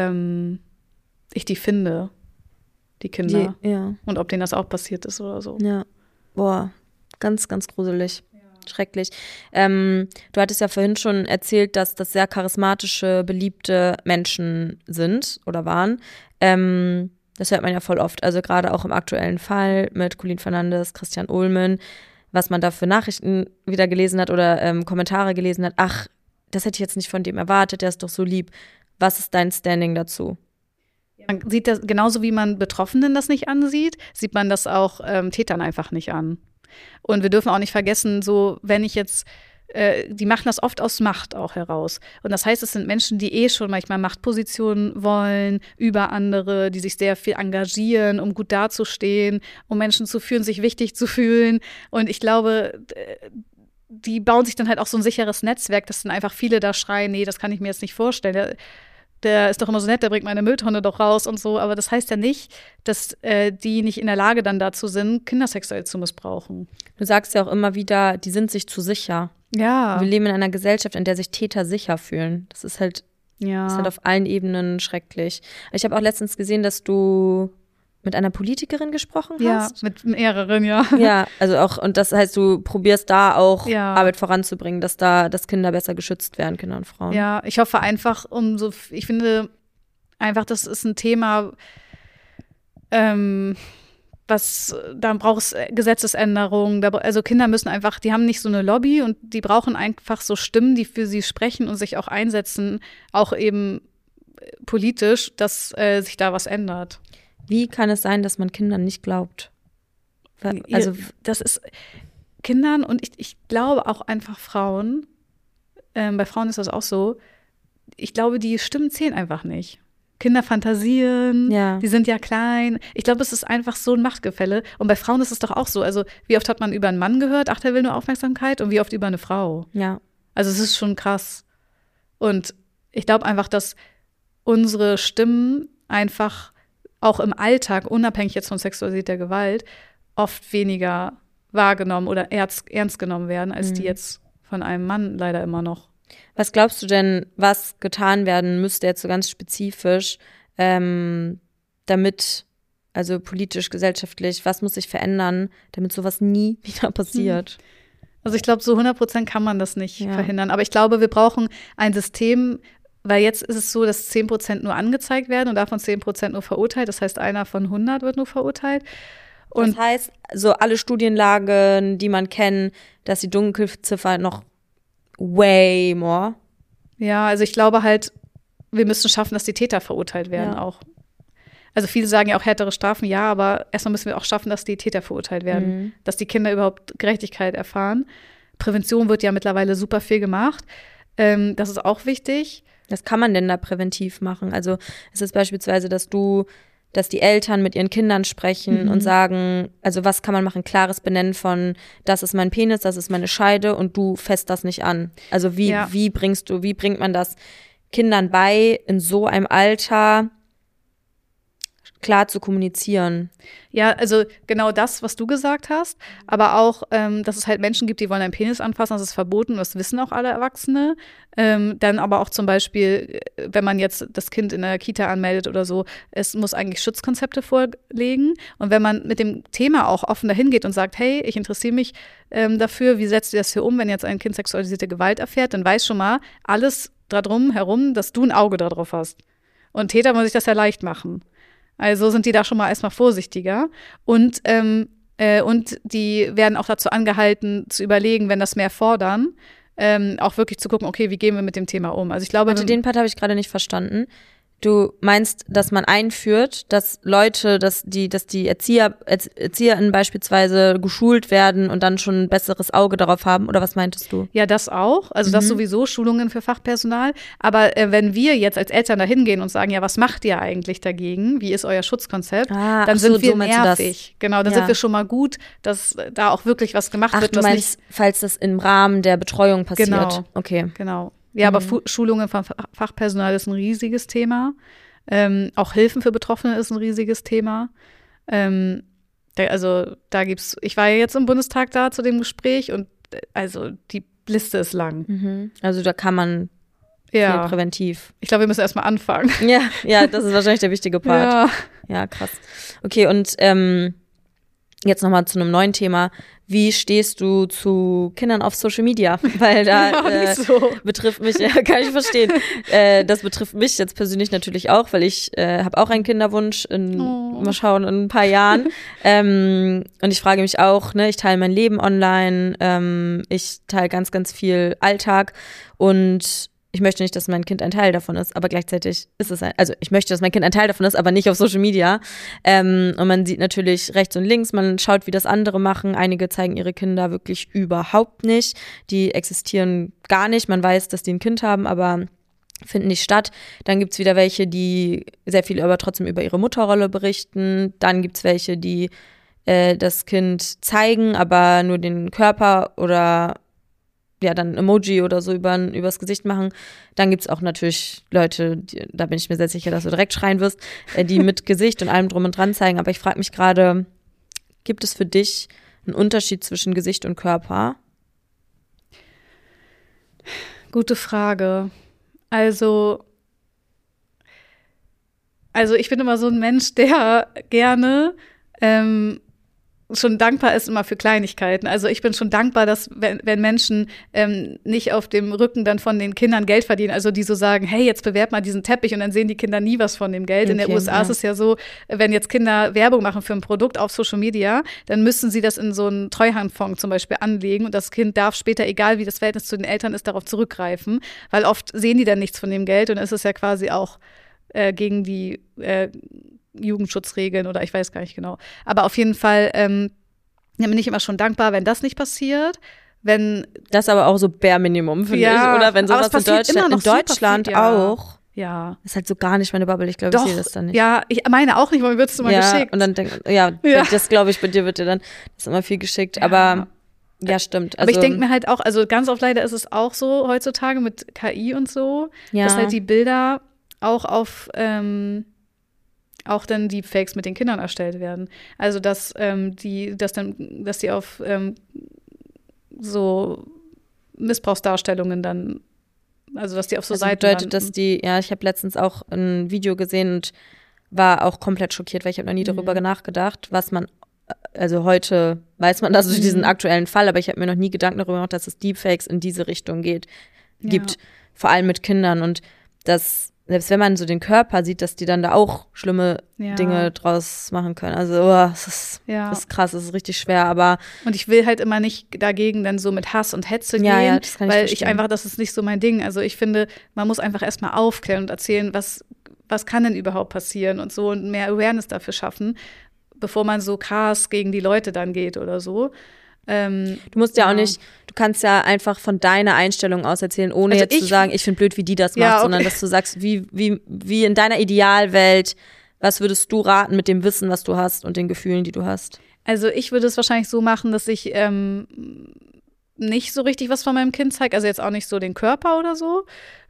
ich die finde, die Kinder. Ja. Und ob denen das auch passiert ist oder so. Ja. Boah, ganz, ganz gruselig. Ja. Schrecklich. Du hattest ja vorhin schon erzählt, dass das sehr charismatische, beliebte Menschen sind oder waren. Das hört man ja voll oft. Also gerade auch im aktuellen Fall mit Colin Fernandes, Christian Ullmann, was man da für Nachrichten wieder gelesen hat oder Kommentare gelesen hat. Ach, das hätte ich jetzt nicht von dem erwartet, der ist doch so lieb. Was ist dein Standing dazu? Man sieht das, genauso wie man Betroffenen das nicht ansieht, sieht man das auch Tätern einfach nicht an. Und wir dürfen auch nicht vergessen, so wenn ich jetzt, die machen das oft aus Macht auch heraus. Und das heißt, es sind Menschen, die schon manchmal Machtpositionen wollen über andere, die sich sehr viel engagieren, um gut dazustehen, um Menschen zu führen, sich wichtig zu fühlen. Und ich glaube, die bauen sich dann halt auch so ein sicheres Netzwerk, dass dann einfach viele da schreien, nee, das kann ich mir jetzt nicht vorstellen. Der ist doch immer so nett, der bringt meine Mülltonne doch raus und so. Aber das heißt ja nicht, dass die nicht in der Lage dann dazu sind, Kinder sexuell zu missbrauchen. Du sagst ja auch immer wieder, die sind sich zu sicher. Ja. Wir leben in einer Gesellschaft, in der sich Täter sicher fühlen. Das ist halt, auf allen Ebenen schrecklich. Ich habe auch letztens gesehen, dass du mit einer Politikerin gesprochen hast. Ja, mit mehreren, ja. Ja, also auch, und das heißt, du probierst da auch Arbeit voranzubringen, dass Kinder besser geschützt werden, Kinder und Frauen. Ja, ich hoffe einfach, ich finde einfach, das ist ein Thema, da braucht es Gesetzesänderungen. Also Kinder müssen einfach, die haben nicht so eine Lobby und die brauchen einfach so Stimmen, die für sie sprechen und sich auch einsetzen, auch eben politisch, dass sich da was ändert. Wie kann es sein, dass man Kindern nicht glaubt? Also das ist Kindern und ich glaube auch einfach Frauen, bei Frauen ist das auch so, ich glaube, die Stimmen zählen einfach nicht. Kinder fantasieren, die sind ja klein. Ich glaube, es ist einfach so ein Machtgefälle. Und bei Frauen ist es doch auch so. Also wie oft hat man über einen Mann gehört, ach, der will nur Aufmerksamkeit, und wie oft über eine Frau. Ja. Also es ist schon krass. Und ich glaube einfach, dass unsere Stimmen einfach auch im Alltag, unabhängig jetzt von sexualisierter Gewalt, oft weniger wahrgenommen oder ernst genommen werden, als die jetzt von einem Mann leider immer noch. Was glaubst du denn, was getan werden müsste jetzt so ganz spezifisch, damit, also politisch, gesellschaftlich, was muss sich verändern, damit sowas nie wieder passiert? Also ich glaube, so 100% kann man das nicht verhindern. Aber ich glaube, wir brauchen ein System, weil jetzt ist es so, dass 10% nur angezeigt werden und davon 10% nur verurteilt. Das heißt, einer von 100 wird nur verurteilt. Und das heißt, so alle Studienlagen, die man kennt, dass die Dunkelziffer noch way more. Ja, also ich glaube halt, wir müssen schaffen, dass die Täter verurteilt werden auch. Also viele sagen ja auch härtere Strafen, ja, aber erstmal müssen wir auch schaffen, dass die Täter verurteilt werden, dass die Kinder überhaupt Gerechtigkeit erfahren. Prävention wird ja mittlerweile super viel gemacht. Das ist auch wichtig. Was kann man denn da präventiv machen? Also es ist beispielsweise, dass die Eltern mit ihren Kindern sprechen und sagen, also was kann man machen? Klares Benennen von, das ist mein Penis, das ist meine Scheide und du fasst das nicht an. Also wie bringt man das Kindern bei, in so einem Alter klar zu kommunizieren? Ja, also genau das, was du gesagt hast, aber auch, dass es halt Menschen gibt, die wollen einen Penis anfassen, das ist verboten, das wissen auch alle Erwachsene. Dann aber auch zum Beispiel, wenn man jetzt das Kind in der Kita anmeldet oder so, es muss eigentlich Schutzkonzepte vorlegen. Und wenn man mit dem Thema auch offen dahin geht und sagt, hey, ich interessiere mich dafür, wie setzt ihr das hier um, wenn jetzt ein Kind sexualisierte Gewalt erfährt, dann weiß schon mal alles darum herum, dass du ein Auge darauf hast. Und Täter wollen sich das ja leicht machen. Also sind die da schon mal erstmal vorsichtiger. Und die werden auch dazu angehalten, zu überlegen, wenn das mehr fordern, auch wirklich zu gucken, okay, wie gehen wir mit dem Thema um? Also ich glaube, den Part habe ich gerade nicht verstanden. Du meinst, dass man einführt, dass Leute, dass die ErzieherInnen beispielsweise geschult werden und dann schon ein besseres Auge darauf haben, oder was meintest du? Ja, das auch. Also das sowieso, Schulungen für Fachpersonal. Aber wenn wir jetzt als Eltern da hingehen und sagen, ja, was macht ihr eigentlich dagegen? Wie ist euer Schutzkonzept? Dann sind wir nervig. Genau, dann sind wir schon mal gut, dass da auch wirklich was gemacht wird. Du meinst, falls das im Rahmen der Betreuung passiert. Genau. Okay. Genau. Ja, aber Schulungen von Fachpersonal ist ein riesiges Thema. Auch Hilfen für Betroffene ist ein riesiges Thema. Ich war ja jetzt im Bundestag da zu dem Gespräch und also die Liste ist lang. Also da kann man viel präventiv. Ich glaube, wir müssen erstmal anfangen. Ja, das ist wahrscheinlich der wichtige Part. Ja, krass. Okay, und jetzt nochmal zu einem neuen Thema. Wie stehst du zu Kindern auf Social Media? Weil da betrifft mich, kann ich verstehen, das betrifft mich jetzt persönlich natürlich auch, weil ich habe auch einen Kinderwunsch mal schauen, in ein paar Jahren. Und ich frage mich auch, ne, ich teile mein Leben online, ich teile ganz, ganz viel Alltag und ich möchte nicht, dass mein Kind ein Teil davon ist, aber gleichzeitig ist es ich möchte, dass mein Kind ein Teil davon ist, aber nicht auf Social Media. Und man sieht natürlich rechts und links, man schaut, wie das andere machen. Einige zeigen ihre Kinder wirklich überhaupt nicht. Die existieren gar nicht. Man weiß, dass die ein Kind haben, aber finden nicht statt. Dann gibt's wieder welche, die sehr viel aber trotzdem über ihre Mutterrolle berichten. Dann gibt's welche, die das Kind zeigen, aber nur den Körper oder dann Emoji oder so übers Gesicht machen. Dann gibt's auch natürlich Leute, da bin ich mir sehr sicher, dass du direkt schreien wirst, die mit Gesicht und allem drum und dran zeigen. Aber ich frage mich gerade, gibt es für dich einen Unterschied zwischen Gesicht und Körper? Gute Frage. Also ich bin immer so ein Mensch, der gerne schon dankbar ist immer für Kleinigkeiten. Also ich bin schon dankbar, dass wenn Menschen nicht auf dem Rücken dann von den Kindern Geld verdienen, also die so sagen, hey, jetzt bewerb mal diesen Teppich und dann sehen die Kinder nie was von dem Geld. Okay, in der USA ist es ja so, wenn jetzt Kinder Werbung machen für ein Produkt auf Social Media, dann müssen sie das in so einen Treuhandfonds zum Beispiel anlegen und das Kind darf später, egal wie das Verhältnis zu den Eltern ist, darauf zurückgreifen, weil oft sehen die dann nichts von dem Geld und es ist ja quasi auch gegen die Jugendschutzregeln oder ich weiß gar nicht genau. Aber auf jeden Fall bin ich immer schon dankbar, wenn das nicht passiert. Wenn das aber auch so bare Minimum, finde ich. Oder wenn sowas in Deutschland auch. Ja. Ist halt so gar nicht meine Bubble. Ich glaube, ich sehe das dann nicht. Ja, ich meine auch nicht, weil mir wird es immer geschickt. Und dann das glaube ich, bei dir wird dir dann das immer viel geschickt. Ja. Aber ja, stimmt. Aber ich denke mir halt auch, also ganz oft leider ist es auch so heutzutage mit KI und so, dass halt die Bilder auch auch dann Deepfakes mit den Kindern erstellt werden. Also dass die auf so Missbrauchsdarstellungen dann, also dass die auf so Also Seiten bedeutet, landen. dass ich habe letztens auch ein Video gesehen und war auch komplett schockiert, weil ich habe noch nie darüber nachgedacht, was man, also heute weiß man das durch diesen aktuellen Fall, aber ich habe mir noch nie Gedanken darüber gemacht, dass es Deepfakes in diese Richtung gibt, vor allem mit Kindern und dass selbst wenn man so den Körper sieht, dass die dann da auch schlimme Dinge draus machen können. Also das ist krass, das ist richtig schwer, aber und ich will halt immer nicht dagegen dann so mit Hass und Hetze gehen, das kann ich weil verstehen. das ist nicht so mein Ding. Also ich finde, man muss einfach erstmal aufklären und erzählen, was kann denn überhaupt passieren und so und mehr Awareness dafür schaffen, bevor man so krass gegen die Leute dann geht oder so. Du musst ja auch nicht, du kannst ja einfach von deiner Einstellung aus erzählen, ohne jetzt zu sagen, ich finde blöd, wie die das macht, sondern dass du sagst, wie in deiner Idealwelt, was würdest du raten mit dem Wissen, was du hast und den Gefühlen, die du hast? Also ich würde es wahrscheinlich so machen, dass ich nicht so richtig was von meinem Kind zeige, also jetzt auch nicht so den Körper oder so,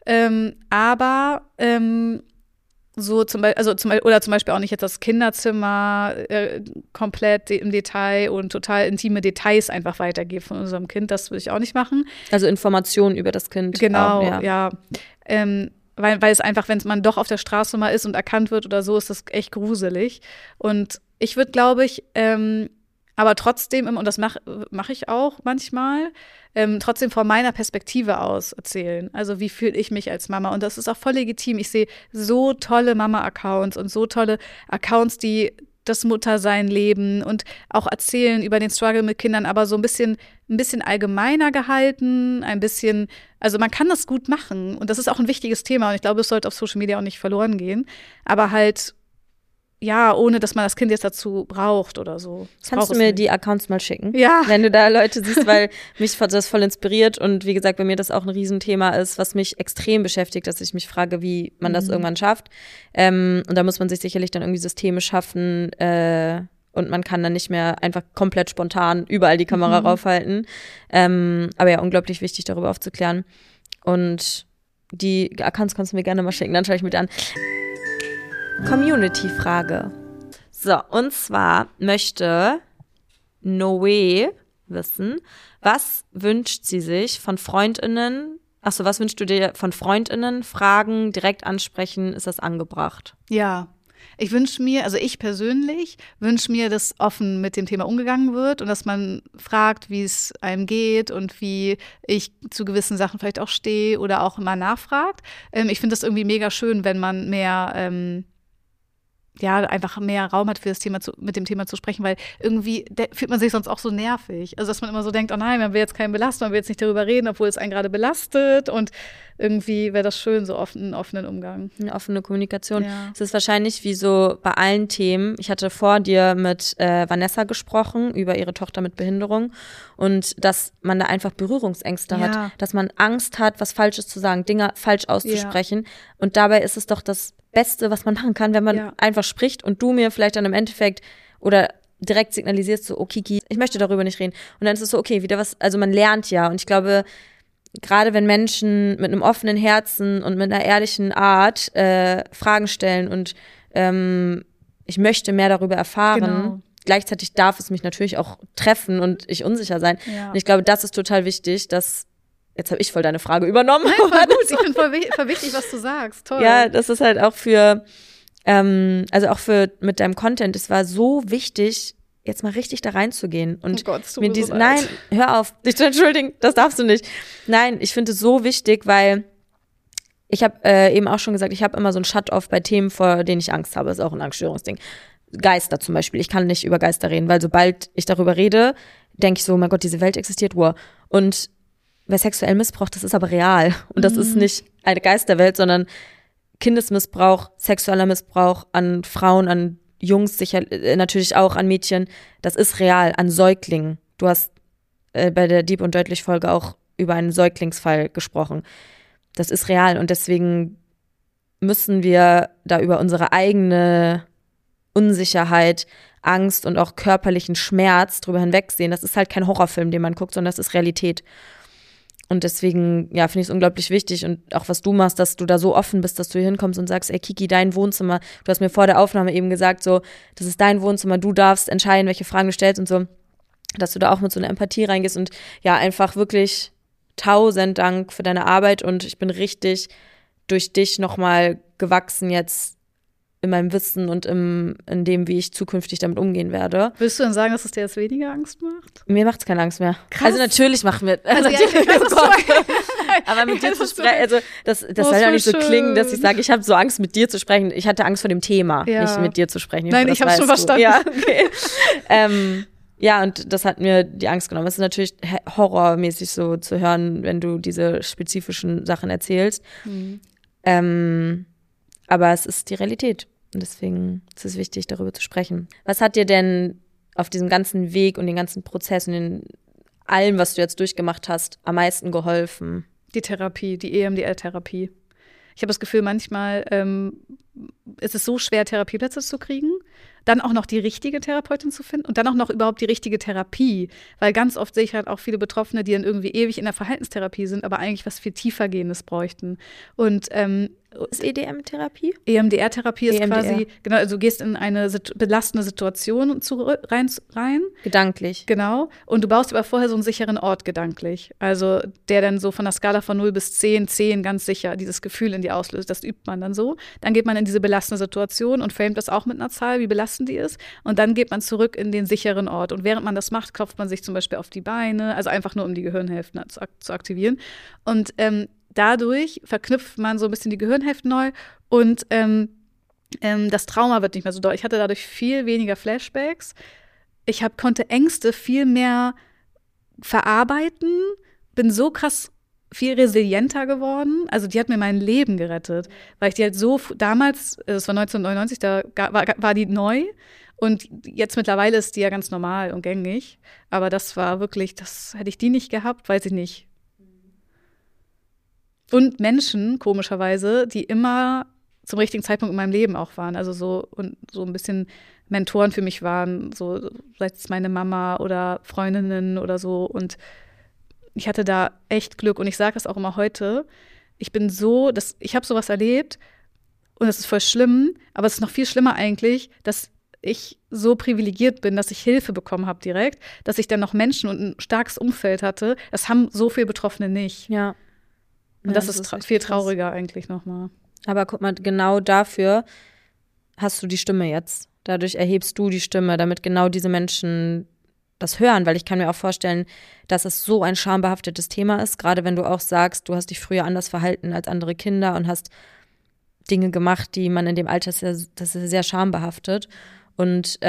aber so zum Beispiel auch nicht jetzt das Kinderzimmer komplett im Detail und total intime Details einfach weitergebe von unserem Kind. Das würde ich auch nicht machen. Also Informationen über das Kind. Genau, auch, ja. Weil es einfach, wenn man doch auf der Straße mal ist und erkannt wird oder so, ist das echt gruselig. Und ich würde, glaube ich, aber trotzdem, und das mach ich auch manchmal, trotzdem von meiner Perspektive aus erzählen. Also wie fühle ich mich als Mama? Und das ist auch voll legitim. Ich sehe so tolle Mama-Accounts und so tolle Accounts, die das Muttersein leben und auch erzählen über den Struggle mit Kindern, aber so ein bisschen allgemeiner gehalten, also man kann das gut machen und das ist auch ein wichtiges Thema und ich glaube, es sollte auf Social Media auch nicht verloren gehen, aber halt ohne dass man das Kind jetzt dazu braucht oder so. Kannst du mir die Accounts mal schicken? Ja. Wenn du da Leute siehst, weil mich das voll inspiriert und wie gesagt, bei mir das auch ein Riesenthema ist, was mich extrem beschäftigt, dass ich mich frage, wie man das irgendwann schafft. Und da muss man sich sicherlich dann irgendwie Systeme schaffen und man kann dann nicht mehr einfach komplett spontan überall die Kamera raufhalten. Aber ja, unglaublich wichtig, darüber aufzuklären. Und die Accounts kannst du mir gerne mal schicken, dann schaue ich mir die an. Community-Frage. So, und zwar möchte Noé wissen, was wünscht sie sich von FreundInnen? Achso, was wünschst du dir von FreundInnen? Fragen, direkt ansprechen, ist das angebracht? Ja. Ich persönlich wünsche mir, dass offen mit dem Thema umgegangen wird und dass man fragt, wie es einem geht und wie ich zu gewissen Sachen vielleicht auch stehe oder auch immer nachfragt. Ich finde das irgendwie mega schön, wenn man mehr einfach mehr Raum hat für das Thema mit dem Thema zu sprechen, weil irgendwie fühlt man sich sonst auch so nervig. Also dass man immer so denkt, oh nein, man will jetzt keinen belasten, man will jetzt nicht darüber reden, obwohl es einen gerade belastet und irgendwie wäre das schön, so einen offenen Umgang. Eine offene Kommunikation. Ja. Es ist wahrscheinlich wie so bei allen Themen. Ich hatte vor dir mit Vanessa gesprochen über ihre Tochter mit Behinderung und dass man da einfach Berührungsängste hat, dass man Angst hat, was Falsches zu sagen, Dinge falsch auszusprechen. Und dabei ist es doch das Beste, was man machen kann, wenn man einfach spricht und du mir vielleicht dann im Endeffekt oder direkt signalisierst so, oh Kiki, ich möchte darüber nicht reden. Und dann ist es so, okay, wieder was, also man lernt ja. Und ich glaube, gerade wenn Menschen mit einem offenen Herzen und mit einer ehrlichen Art Fragen stellen und ich möchte mehr darüber erfahren, gleichzeitig darf es mich natürlich auch treffen und ich unsicher sein. Ja. Und ich glaube, das ist total wichtig, dass jetzt habe ich voll deine Frage übernommen. Nein, voll gut. Ich finde voll wichtig, was du sagst. Toll. Ja, das ist halt auch also auch mit deinem Content, es war so wichtig, jetzt mal richtig da reinzugehen. Und oh Gott, es tut mir so leid. Nein, hör auf, dich zu entschuldigen, das darfst du nicht. Nein, ich finde es so wichtig, weil ich habe eben auch schon gesagt, ich habe immer so ein Shut-off bei Themen, vor denen ich Angst habe. Das ist auch ein Angststörungsding. Geister zum Beispiel. Ich kann nicht über Geister reden, weil sobald ich darüber rede, denke ich so, oh mein Gott, diese Welt existiert, wow. Und bei sexuellem Missbrauch, das ist aber real. Und das ist nicht eine Geisterwelt, sondern Kindesmissbrauch, sexueller Missbrauch an Frauen, an Jungs, sicher natürlich auch an Mädchen. Das ist real, an Säuglingen. Du hast bei der Deep und Deutlich Folge auch über einen Säuglingsfall gesprochen. Das ist real und deswegen müssen wir da über unsere eigene Unsicherheit, Angst und auch körperlichen Schmerz drüber hinwegsehen. Das ist halt kein Horrorfilm, den man guckt, sondern das ist Realität. Und deswegen, ja, finde ich es unglaublich wichtig und auch was du machst, dass du da so offen bist, dass du hier hinkommst und sagst, ey Kiki, dein Wohnzimmer, du hast mir vor der Aufnahme eben gesagt, so, das ist dein Wohnzimmer, du darfst entscheiden, welche Fragen du stellst und so, dass du da auch mit so einer Empathie reingehst und ja, einfach wirklich 1000 Dank für deine Arbeit und ich bin richtig durch dich nochmal gewachsen jetzt in meinem Wissen und in dem, wie ich zukünftig damit umgehen werde. Willst du denn sagen, dass es dir jetzt weniger Angst macht? Mir macht es keine Angst mehr. Krass. Also natürlich machen wir, ja, aber mit dir zu sprechen, also das soll ja nicht so klingen, dass ich sage, ich habe so Angst, mit dir zu sprechen. Ich hatte Angst vor dem Thema, nicht mit dir zu sprechen. Nein, ich habe schon verstanden. Ja, okay. Ja, und das hat mir die Angst genommen. Es ist natürlich horrormäßig so zu hören, wenn du diese spezifischen Sachen erzählst. Aber es ist die Realität. Und deswegen ist es wichtig, darüber zu sprechen. Was hat dir denn auf diesem ganzen Weg und den ganzen Prozess und in allem, was du jetzt durchgemacht hast, am meisten geholfen? Die Therapie, die EMDR-Therapie. Ich habe das Gefühl, manchmal ist es so schwer, Therapieplätze zu kriegen, dann auch noch die richtige Therapeutin zu finden und dann auch noch überhaupt die richtige Therapie. Weil ganz oft sehe ich halt auch viele Betroffene, die dann irgendwie ewig in der Verhaltenstherapie sind, aber eigentlich was viel tiefergehendes bräuchten. Und ist EDM-Therapie? EMDR-Therapie ist quasi, genau, also du gehst in eine belastende Situation rein. Gedanklich. Genau. Und du baust aber vorher so einen sicheren Ort gedanklich. Also der dann so von der Skala von 0 bis 10 ganz sicher dieses Gefühl in dir auslöst. Das übt man dann so. Dann geht man in diese belastende Situation und framet das auch mit einer Zahl, wie belastend die ist. Und dann geht man zurück in den sicheren Ort. Und während man das macht, klopft man sich zum Beispiel auf die Beine, also einfach nur, um die Gehirnhälften zu aktivieren. Und dadurch verknüpft man so ein bisschen die Gehirnhälften neu und das Trauma wird nicht mehr so doll. Ich hatte dadurch viel weniger Flashbacks. Ich konnte Ängste viel mehr verarbeiten, bin so krass viel resilienter geworden. Also die hat mir mein Leben gerettet, weil ich die halt so damals, das war 1999, da war die neu und jetzt mittlerweile ist die ja ganz normal und gängig. Aber das war wirklich, das hätte ich die nicht gehabt, weiß ich nicht. Und Menschen, komischerweise, die immer zum richtigen Zeitpunkt in meinem Leben auch waren. Also so ein bisschen Mentoren für mich waren, so sei es meine Mama oder Freundinnen oder so. Und ich hatte da echt Glück. Und ich sage das auch immer heute. Ich habe sowas erlebt und es ist voll schlimm, aber es ist noch viel schlimmer eigentlich, dass ich so privilegiert bin, dass ich Hilfe bekommen habe direkt, dass ich dann noch Menschen und ein starkes Umfeld hatte. Das haben so viele Betroffene nicht. Ja. Und das ist viel trauriger eigentlich nochmal. Aber guck mal, genau dafür hast du die Stimme jetzt. Dadurch erhebst du die Stimme, damit genau diese Menschen das hören. Weil ich kann mir auch vorstellen, dass es so ein schambehaftetes Thema ist. Gerade wenn du auch sagst, du hast dich früher anders verhalten als andere Kinder und hast Dinge gemacht, die man in dem Alter, das ist sehr schambehaftet. Und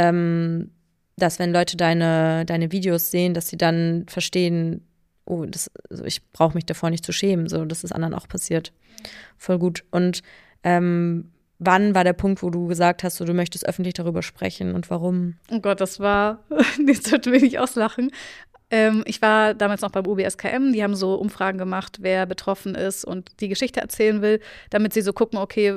dass, wenn Leute deine Videos sehen, dass sie dann verstehen, oh, ich brauche mich davor nicht zu schämen, so, das ist anderen auch passiert. Voll gut. Und wann war der Punkt, wo du gesagt hast, so, du möchtest öffentlich darüber sprechen und warum? Oh Gott, das war, jetzt wird mich nicht auslachen. Ich war damals noch beim UBSKM, die haben so Umfragen gemacht, wer betroffen ist und die Geschichte erzählen will, damit sie so gucken, okay,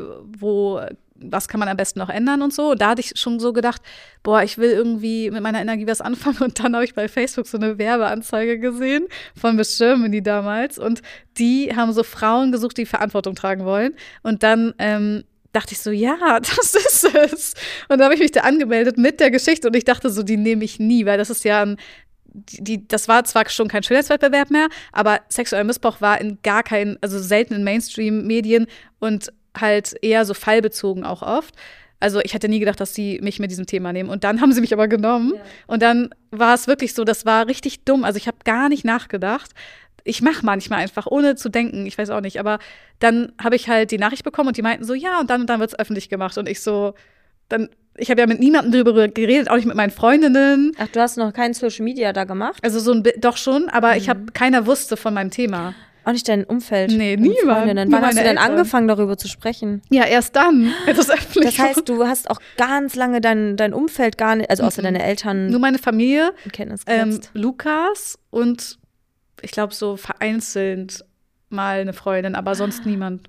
was kann man am besten noch ändern und so. Und da hatte ich schon so gedacht, boah, ich will irgendwie mit meiner Energie was anfangen. Und dann habe ich bei Facebook so eine Werbeanzeige gesehen von Miss Germany damals. Und die haben so Frauen gesucht, die Verantwortung tragen wollen. Und dann dachte ich so, ja, das ist es. Und da habe ich mich da angemeldet mit der Geschichte. Und ich dachte so, die nehme ich nie, weil das ist ja das war zwar schon kein Schönheitswettbewerb mehr, aber sexueller Missbrauch war also selten in Mainstream-Medien und halt eher so fallbezogen auch oft. Also ich hätte nie gedacht, dass sie mich mit diesem Thema nehmen. Und dann haben sie mich aber genommen. Ja. Und dann war es wirklich so, das war richtig dumm. Also ich habe gar nicht nachgedacht. Ich mache manchmal einfach, ohne zu denken, ich weiß auch nicht. Aber dann habe ich halt die Nachricht bekommen und die meinten so, ja, und dann wird es öffentlich gemacht. Und ich so, ich habe ja mit niemandem darüber geredet, auch nicht mit meinen Freundinnen. Ach, du hast noch kein Social Media da gemacht? Also doch schon, aber keiner wusste von meinem Thema. Auch nicht dein Umfeld? Nee, niemand. Wann hast du denn angefangen, darüber zu sprechen? Ja, erst dann. Das heißt, du hast auch ganz lange dein Umfeld gar nicht, also außer deine Eltern. Nur meine Familie, in Kenntnis gesetzt. Lukas und ich glaube so vereinzelt mal eine Freundin, aber sonst niemand.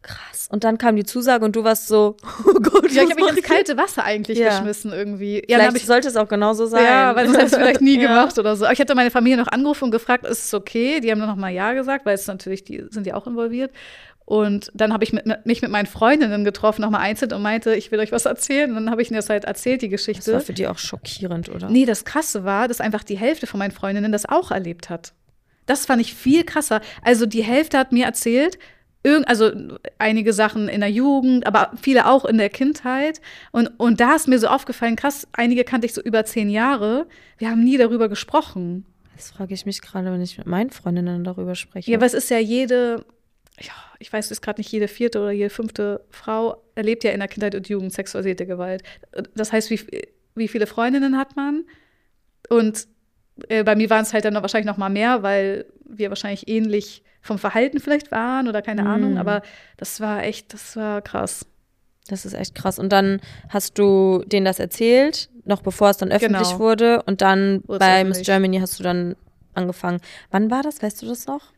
Krass. Und dann kam die Zusage und du warst so, oh Gott. Ja, ich habe mich ins kalte Wasser eigentlich geschmissen irgendwie. Ja, vielleicht sollte es auch genauso sein. Ja, weil sonst hätte ich es vielleicht nie gemacht oder so. Aber ich hatte meine Familie noch angerufen und gefragt, ist es okay? Die haben dann noch mal ja gesagt, weil es natürlich, die sind ja auch involviert. Und dann habe ich mich mit meinen Freundinnen getroffen, nochmal einzeln und meinte, ich will euch was erzählen. Und dann habe ich ihnen das halt erzählt, die Geschichte. Das war für die auch schockierend, oder? Nee, das Krasse war, dass einfach die Hälfte von meinen Freundinnen das auch erlebt hat. Das fand ich viel krasser. Also die Hälfte hat mir erzählt, also einige Sachen in der Jugend, aber viele auch in der Kindheit. Und da ist mir so aufgefallen, krass, einige kannte ich so über 10 Jahre. Wir haben nie darüber gesprochen. Das frage ich mich gerade, wenn ich mit meinen Freundinnen darüber spreche. Ja, aber es ist ja ich weiß jetzt gerade nicht, jede 4. oder jede 5. Frau erlebt ja in der Kindheit und Jugend sexualisierte Gewalt. Das heißt, wie viele Freundinnen hat man? Und bei mir waren es halt dann wahrscheinlich noch mal mehr, weil wir wahrscheinlich ähnlich vom Verhalten vielleicht waren oder keine Ahnung. Aber das war krass. Das ist echt krass. Und dann hast du denen das erzählt, noch bevor es dann öffentlich wurde. Und dann bei Miss Germany hast du dann angefangen. Wann war das? Weißt du das noch?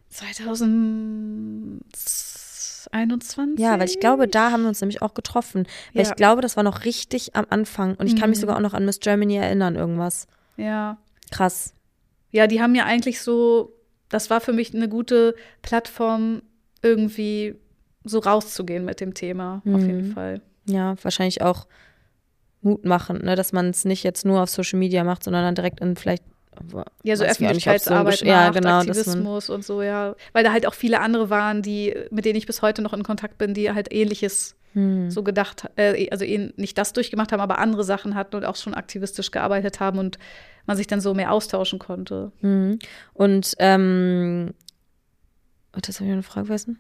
2021? Ja, weil ich glaube, da haben wir uns nämlich auch getroffen. Weil ich glaube, das war noch richtig am Anfang. Und ich kann mich sogar auch noch an Miss Germany erinnern, irgendwas. Ja. Krass. Ja, die haben ja eigentlich so, das war für mich eine gute Plattform, irgendwie so rauszugehen mit dem Thema, auf jeden Fall. Ja, wahrscheinlich auch mutmachend, ne, dass man es nicht jetzt nur auf Social Media macht, sondern dann direkt in vielleicht ja, so Öffentlichkeitsarbeit macht, genau, Aktivismus und so, ja. Weil da halt auch viele andere waren, mit denen ich bis heute noch in Kontakt bin, die halt Ähnliches so gedacht, also nicht das durchgemacht haben, aber andere Sachen hatten und auch schon aktivistisch gearbeitet haben und man sich dann so mehr austauschen konnte. Und das habe ich eine Frage vergessen.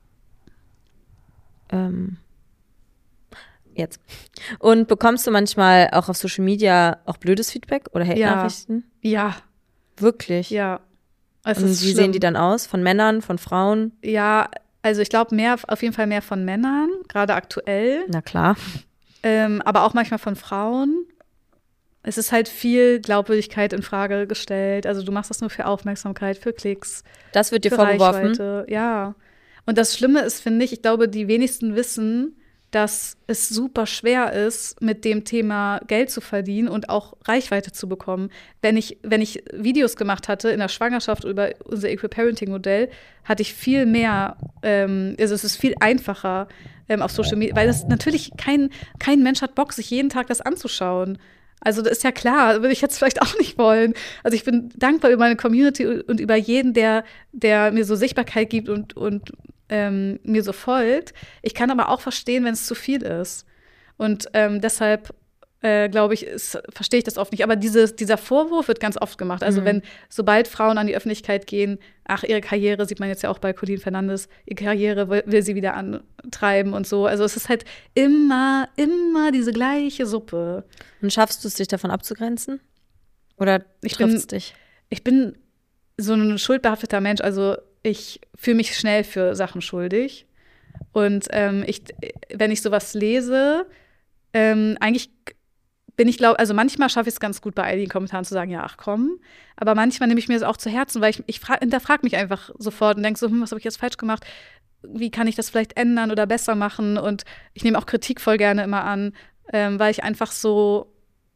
Jetzt. Und bekommst du manchmal auch auf Social Media auch blödes Feedback oder Hate-Nachrichten? Ja. Wirklich? Ja. Und wie sehen die dann aus? Von Männern, von Frauen? Ja, also ich glaube auf jeden Fall mehr von Männern, gerade aktuell. Na klar. Aber auch manchmal von Frauen. Es ist halt viel Glaubwürdigkeit in Frage gestellt. Also du machst das nur für Aufmerksamkeit, für Klicks. Das wird dir vorgeworfen? Reichweite. Ja. Und das Schlimme ist, finde ich glaube, die wenigsten wissen, dass es super schwer ist, mit dem Thema Geld zu verdienen und auch Reichweite zu bekommen. Wenn ich Videos gemacht hatte in der Schwangerschaft über unser Equiparenting-Modell, hatte ich viel mehr, also es ist viel einfacher auf Social Media, weil das natürlich kein Mensch hat Bock, sich jeden Tag das anzuschauen. Also das ist ja klar, würde ich jetzt vielleicht auch nicht wollen. Also ich bin dankbar über meine Community und über jeden, der mir so Sichtbarkeit gibt und mir so folgt. Ich kann aber auch verstehen, wenn es zu viel ist. Und deshalb glaube ich, verstehe ich das oft nicht. Aber dieser Vorwurf wird ganz oft gemacht. Also sobald Frauen an die Öffentlichkeit gehen, ihre Karriere, sieht man jetzt ja auch bei Colleen Fernandes, ihre Karriere will sie wieder antreiben und so. Also es ist halt immer diese gleiche Suppe. Und schaffst du es, dich davon abzugrenzen? Oder trifft es dich? Ich bin so ein schuldbehafteter Mensch. Also ich fühle mich schnell für Sachen schuldig. Und wenn ich sowas lese, eigentlich bin ich, also manchmal schaffe ich es ganz gut, bei einigen Kommentaren zu sagen, ja, ach komm. Aber manchmal nehme ich mir das auch zu Herzen, weil ich hinterfrage mich einfach sofort und denke so, was habe ich jetzt falsch gemacht? Wie kann ich das vielleicht ändern oder besser machen? Und ich nehme auch Kritik voll gerne immer an, weil ich einfach so,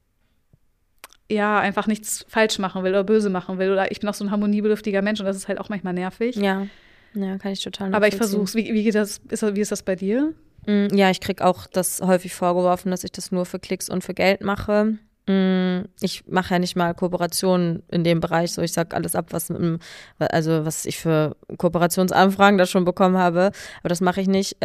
ja, einfach nichts falsch machen will oder böse machen will. Oder ich bin auch so ein harmoniebedürftiger Mensch und das ist halt auch manchmal nervig. Ja, kann ich total nachvollziehen. Aber ich versuche es. Wie geht das? Wie ist das bei dir? Ja, ich kriege auch das häufig vorgeworfen, dass ich das nur für Klicks und für Geld mache. Ich mache ja nicht mal Kooperationen in dem Bereich, so ich sag alles ab, was ich für Kooperationsanfragen da schon bekommen habe, aber das mache ich nicht.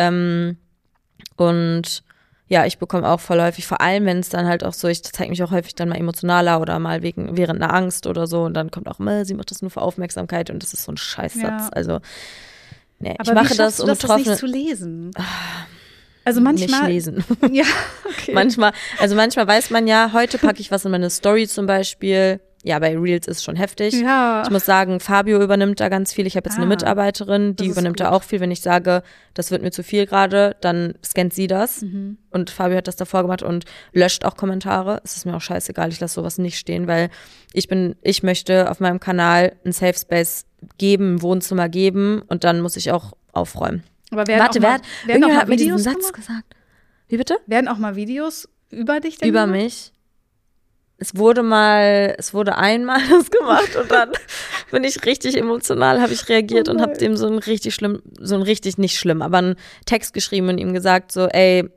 Und ja, ich bekomme auch voll häufig, vor allem wenn es dann halt auch so, ich zeige mich auch häufig dann mal emotionaler oder mal während einer Angst oder so und dann kommt auch immer, sie macht das nur für Aufmerksamkeit und das ist so ein Scheißsatz. Ja. Also, nee, aber ich mache das, um das nicht zu lesen. Also manchmal. Nicht lesen. Ja, okay. Manchmal weiß man ja, heute packe ich was in meine Story zum Beispiel. Ja, bei Reels ist schon heftig. Ja. Ich muss sagen, Fabio übernimmt da ganz viel. Ich habe jetzt eine Mitarbeiterin, die übernimmt da auch viel. Wenn ich sage, das wird mir zu viel gerade, dann scannt sie das. Und Fabio hat das davor gemacht und löscht auch Kommentare. Es ist mir auch scheißegal, ich lasse sowas nicht stehen, weil ich möchte auf meinem Kanal einen Safe Space geben, ein Wohnzimmer geben und dann muss ich auch aufräumen. Aber werden Warte, auch mal, werden auch irgendjemand mal hat mir diesen Videos Satz gemacht? gesagt. Wie bitte? Werden auch mal Videos über dich denn Über gemacht? mich. Es wurde einmal das gemacht und dann bin ich richtig emotional, habe ich reagiert und habe dem so einen richtig nicht schlimm, aber einen Text geschrieben und ihm gesagt so, ey,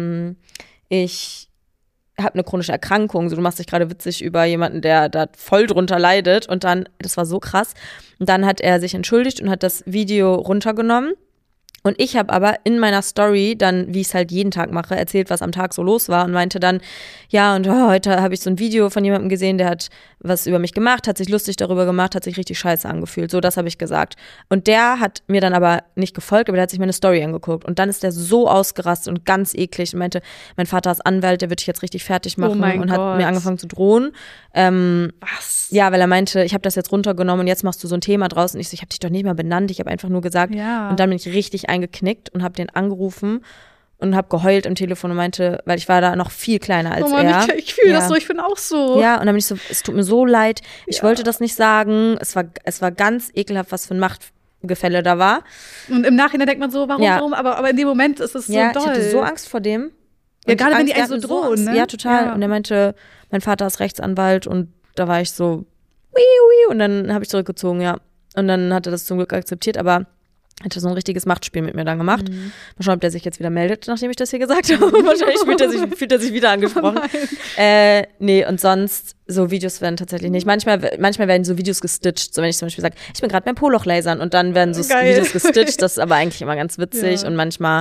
ich habe eine chronische Erkrankung, so du machst dich gerade witzig über jemanden, der da voll drunter leidet und dann, das war so krass und dann hat er sich entschuldigt und hat das Video runtergenommen. Und ich habe aber in meiner Story dann, wie ich es halt jeden Tag mache, erzählt, was am Tag so los war und meinte dann, ja, und heute habe ich so ein Video von jemandem gesehen, der hat was über mich gemacht, hat sich lustig darüber gemacht, hat sich richtig scheiße angefühlt. So, das habe ich gesagt. Und der hat mir dann aber nicht gefolgt, aber der hat sich meine Story angeguckt. Und dann ist der so ausgerastet und ganz eklig und meinte, mein Vater ist Anwalt, der wird dich jetzt richtig fertig machen und hat mir angefangen zu drohen. Was? Ja, weil er meinte, ich habe das jetzt runtergenommen und jetzt machst du so ein Thema draus. Und ich so, ich habe dich doch nicht mal benannt, ich habe einfach nur gesagt. Ja. Und dann bin ich richtig eingeknickt und habe den angerufen und habe geheult am Telefon und meinte, weil ich war da noch viel kleiner als er. Ich fühle das so, ich bin auch so. Ja, und dann bin ich so, es tut mir so leid, ich wollte das nicht sagen. Es war ganz ekelhaft, was für ein Machtgefälle da war. Und im Nachhinein denkt man so, warum? Aber in dem Moment ist es so doll. Ich hatte so Angst vor dem. Ja, gerade wenn die einen so drohen, ne? Ja, total. Ja. Und er meinte, mein Vater ist Rechtsanwalt und da war ich so, und dann habe ich zurückgezogen, ja. Und dann hat er das zum Glück akzeptiert, aber hat so ein richtiges Machtspiel mit mir dann gemacht. Mal schauen, ob der sich jetzt wieder meldet, nachdem ich das hier gesagt habe. Wahrscheinlich fühlt er sich wieder angesprochen. Nee, und sonst, so Videos werden tatsächlich nicht. Manchmal werden so Videos gestitcht, so wenn ich zum Beispiel sage, ich bin gerade beim Poloch lasern und dann werden so Videos gestitcht, das ist aber eigentlich immer ganz witzig und manchmal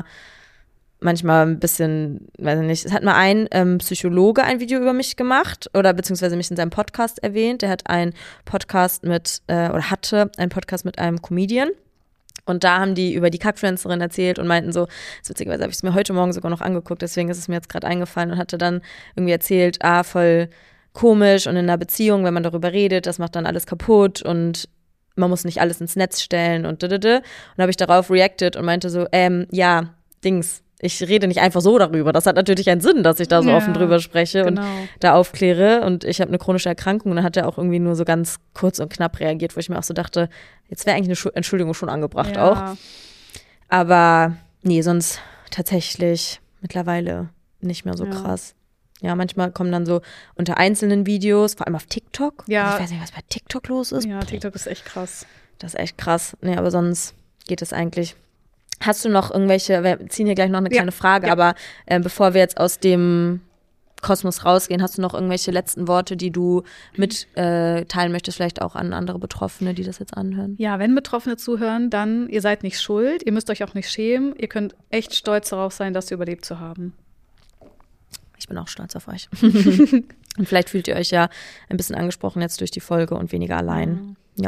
ein bisschen, weiß ich nicht, es hat mal ein Psychologe ein Video über mich gemacht oder beziehungsweise mich in seinem Podcast erwähnt. Der hat einen Podcast hatte einen Podcast mit einem Comedian. Und da haben die über die Kackfluencerin erzählt und meinten so, witzigerweise habe ich es mir heute Morgen sogar noch angeguckt, deswegen ist es mir jetzt gerade eingefallen und hatte dann irgendwie erzählt, voll komisch und in einer Beziehung, wenn man darüber redet, das macht dann alles kaputt und man muss nicht alles ins Netz stellen und Und da habe ich darauf reacted und meinte so, ich rede nicht einfach so darüber. Das hat natürlich einen Sinn, dass ich da so offen drüber spreche und da aufkläre. Und ich habe eine chronische Erkrankung. Und dann hat er auch irgendwie nur so ganz kurz und knapp reagiert, wo ich mir auch so dachte, jetzt wäre eigentlich eine Entschuldigung schon angebracht auch. Aber nee, sonst tatsächlich mittlerweile nicht mehr so krass. Ja, manchmal kommen dann so unter einzelnen Videos, vor allem auf TikTok. Ja. Ich weiß nicht, was bei TikTok los ist. Ja, TikTok ist echt krass. Das ist echt krass. Nee, aber sonst geht es eigentlich. Hast du noch irgendwelche, wir ziehen hier gleich noch eine kleine Frage, aber bevor wir jetzt aus dem Kosmos rausgehen, hast du noch irgendwelche letzten Worte, die du mitteilen möchtest, vielleicht auch an andere Betroffene, die das jetzt anhören? Ja, wenn Betroffene zuhören, dann, ihr seid nicht schuld, ihr müsst euch auch nicht schämen, ihr könnt echt stolz darauf sein, das überlebt zu haben. Ich bin auch stolz auf euch. Und vielleicht fühlt ihr euch ja ein bisschen angesprochen jetzt durch die Folge und weniger allein. Ja.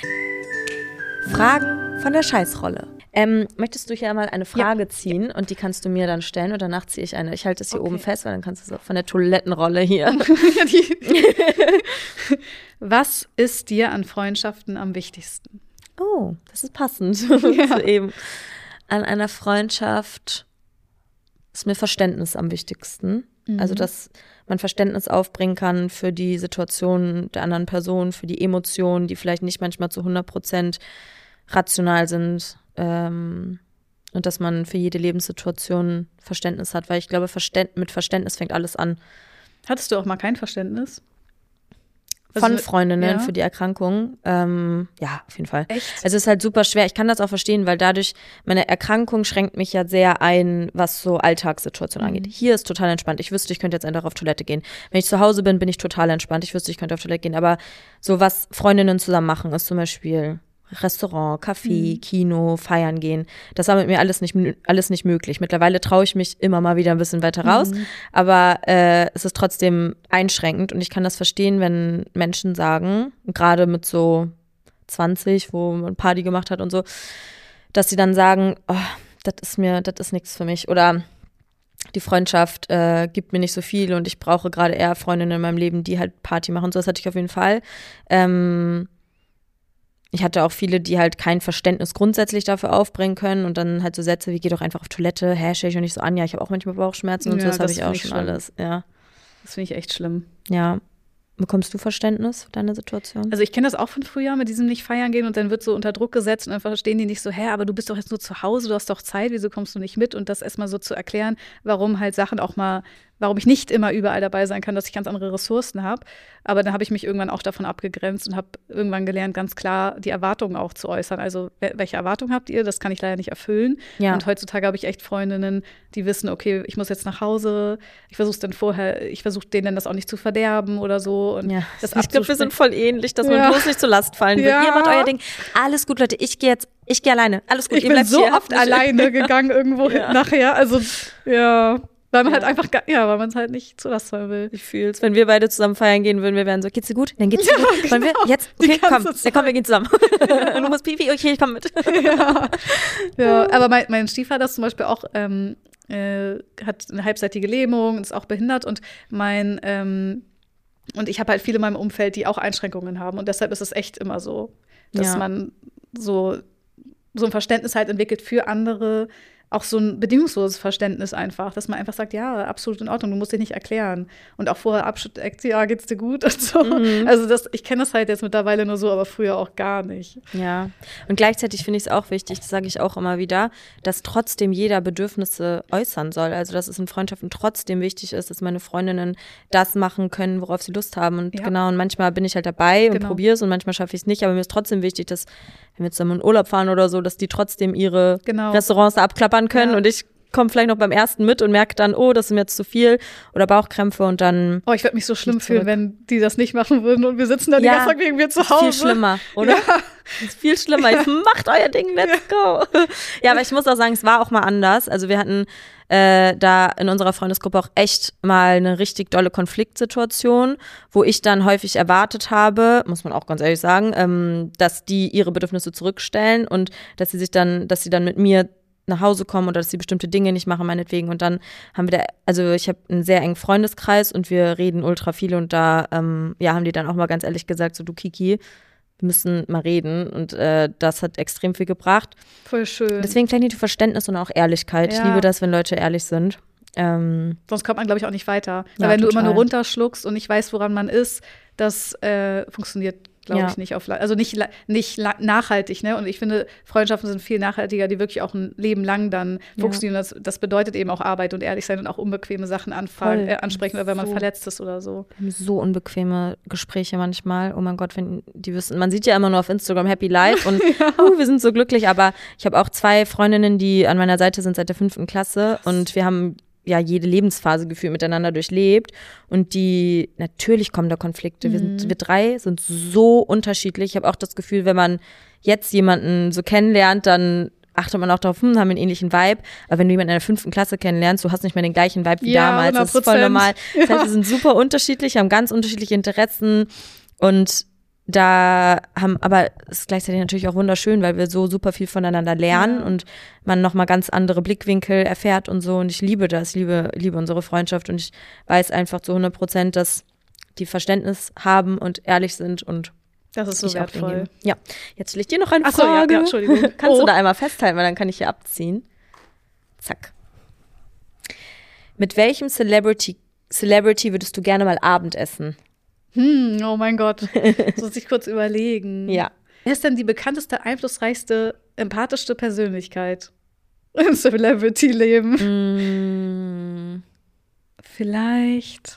Fragen von der Scheißrolle. Möchtest du hier mal eine Frage ziehen und die kannst du mir dann stellen und danach ziehe ich eine. Ich halte es hier oben fest, weil dann kannst du so von der Toilettenrolle hier. Was ist dir an Freundschaften am wichtigsten? Oh, das ist passend. So eben. An einer Freundschaft ist mir Verständnis am wichtigsten. Also, dass man Verständnis aufbringen kann für die Situation der anderen Person, für die Emotionen, die vielleicht nicht manchmal zu 100% rational sind. Und dass man für jede Lebenssituation Verständnis hat, weil ich glaube, mit Verständnis fängt alles an. Hattest du auch mal kein Verständnis? Von Freundinnen für die Erkrankung. Ja, auf jeden Fall. Echt? Also es ist halt super schwer. Ich kann das auch verstehen, weil dadurch, meine Erkrankung schränkt mich ja sehr ein, was so Alltagssituationen angeht. Hier ist total entspannt. Ich wüsste, ich könnte jetzt einfach auf Toilette gehen. Wenn ich zu Hause bin, bin ich total entspannt. Ich wüsste, ich könnte auf Toilette gehen. Aber so was Freundinnen zusammen machen, ist zum Beispiel Restaurant, Café, Kino, feiern gehen. Das war mit mir alles nicht möglich. Mittlerweile traue ich mich immer mal wieder ein bisschen weiter raus, aber es ist trotzdem einschränkend und ich kann das verstehen, wenn Menschen sagen, gerade mit so 20, wo man Party gemacht hat und so, dass sie dann sagen, oh, das ist nichts für mich oder die Freundschaft gibt mir nicht so viel und ich brauche gerade eher Freundinnen in meinem Leben, die halt Party machen. So, das hatte ich auf jeden Fall. Ich hatte auch viele, die halt kein Verständnis grundsätzlich dafür aufbringen können und dann halt so Sätze wie, geh doch einfach auf Toilette, stell dich doch nicht so an, ja, ich habe auch manchmal Bauchschmerzen und so, das habe ich auch schon alles, ja. Das finde ich echt schlimm. Ja, Bekommst du Verständnis für deine Situation? Also ich kenne das auch von früher mit diesem nicht feiern gehen und dann wird so unter Druck gesetzt und dann verstehen die nicht so, aber du bist doch jetzt nur zu Hause, du hast doch Zeit, wieso kommst du nicht mit? Und das erstmal so zu erklären, warum halt Sachen auch mal, warum ich nicht immer überall dabei sein kann, dass ich ganz andere Ressourcen habe. Aber dann habe ich mich irgendwann auch davon abgegrenzt und habe irgendwann gelernt, ganz klar die Erwartungen auch zu äußern. Also welche Erwartungen habt ihr? Das kann ich leider nicht erfüllen. Ja. Und heutzutage habe ich echt Freundinnen, die wissen, okay, ich muss jetzt nach Hause. Ich versuche denen das auch nicht zu verderben oder so. Und das ich glaube, wir sind voll ähnlich, dass man bloß nicht zur Last fallen will. Ihr macht euer Ding. Alles gut, Leute, ich gehe alleine. Alles gut, ich bin so oft alleine gegangen irgendwo nachher. Also, ja. Weil man halt einfach, weil man es halt nicht zur Last fallen will. Ich fühl's. Wenn wir beide zusammen feiern gehen würden, wir wären so, geht's dir gut? Dann geht's dir gut. Wollen wir jetzt? Okay, komm, wir gehen zusammen. Du musst Pipi, okay, ich komm mit. Aber mein Stiefvater ist zum Beispiel auch, hat eine halbseitige Lähmung, ist auch behindert und und ich habe halt viele in meinem Umfeld, die auch Einschränkungen haben und deshalb ist es echt immer so, dass man so ein Verständnis halt entwickelt für andere, auch so ein bedingungsloses Verständnis einfach, dass man einfach sagt, ja, absolut in Ordnung, du musst dich nicht erklären. Und auch vorher absteckt, ja, geht's dir gut und so. Also ich kenne das halt jetzt mittlerweile nur so, aber früher auch gar nicht. Ja, und gleichzeitig finde ich es auch wichtig, das sage ich auch immer wieder, dass trotzdem jeder Bedürfnisse äußern soll. Also dass es in Freundschaften trotzdem wichtig ist, dass meine Freundinnen das machen können, worauf sie Lust haben. Und und manchmal bin ich halt dabei und probiere es und manchmal schaffe ich es nicht. Aber mir ist trotzdem wichtig, dass, wenn wir zusammen in Urlaub fahren oder so, dass die trotzdem ihre Restaurants da abklappern können und ich komme vielleicht noch beim ersten mit und merke dann, oh, das ist mir jetzt zu viel oder Bauchkrämpfe und dann ich würde mich so schlimm fühlen, wenn die das nicht machen würden und wir sitzen da die ganze Zeit wegen mir zu Hause. Ist viel schlimmer, oder? Ja. Ist viel schlimmer. Macht euer Ding, let's go. Ja, aber ich muss auch sagen, es war auch mal anders. Also wir hatten da in unserer Freundesgruppe auch echt mal eine richtig dolle Konfliktsituation, wo ich dann häufig erwartet habe, muss man auch ganz ehrlich sagen, dass die ihre Bedürfnisse zurückstellen und dass sie dann mit mir nach Hause kommen oder dass sie bestimmte Dinge nicht machen, meinetwegen. Und dann haben wir ich habe einen sehr engen Freundeskreis und wir reden ultra viel und da haben die dann auch mal ganz ehrlich gesagt, so du Kiki, wir müssen mal reden und das hat extrem viel gebracht. Voll schön. Deswegen vielleicht nicht Verständnis und auch Ehrlichkeit. Ja. Ich liebe das, wenn Leute ehrlich sind. Sonst kommt man, glaube ich, auch nicht weiter. Weil wenn du immer nur runterschluckst und nicht weißt, woran man ist, das funktioniert, glaube ich, nicht also nicht nachhaltig, ne? Und ich finde, Freundschaften sind viel nachhaltiger, die wirklich auch ein Leben lang dann funktionieren. Das bedeutet eben auch Arbeit und ehrlich sein und auch unbequeme Sachen ansprechen, oder wenn man verletzt ist oder so. So unbequeme Gespräche manchmal. Oh mein Gott, wenn die wissen, man sieht ja immer nur auf Instagram Happy Life und wir sind so glücklich, aber ich habe auch 2 Freundinnen, die an meiner Seite sind seit der 5. Klasse und wir haben jede Lebensphase gefühlt miteinander durchlebt und natürlich kommen da Konflikte. Wir 3 sind so unterschiedlich. Ich habe auch das Gefühl, wenn man jetzt jemanden so kennenlernt, dann achtet man auch darauf, haben wir einen ähnlichen Vibe. Aber wenn du jemanden in der 5. Klasse kennenlernst, du hast nicht mehr den gleichen Vibe wie damals. 100%. Das ist voll normal. Das heißt, wir sind super unterschiedlich, haben ganz unterschiedliche Interessen und aber es ist gleichzeitig natürlich auch wunderschön, weil wir so super viel voneinander lernen und man nochmal ganz andere Blickwinkel erfährt und so und ich liebe das, liebe unsere Freundschaft und ich weiß einfach zu 100%, dass die Verständnis haben und ehrlich sind und das ist so wertvoll. Ja, jetzt stelle ich dir noch eine Frage. Ja, Entschuldigung. Kannst du da einmal festhalten, weil dann kann ich hier abziehen. Zack. Mit welchem Celebrity würdest du gerne mal Abendessen? Oh mein Gott, das muss ich kurz überlegen. Ja. Wer ist denn die bekannteste, einflussreichste, empathischste Persönlichkeit im Celebrity-Leben? Vielleicht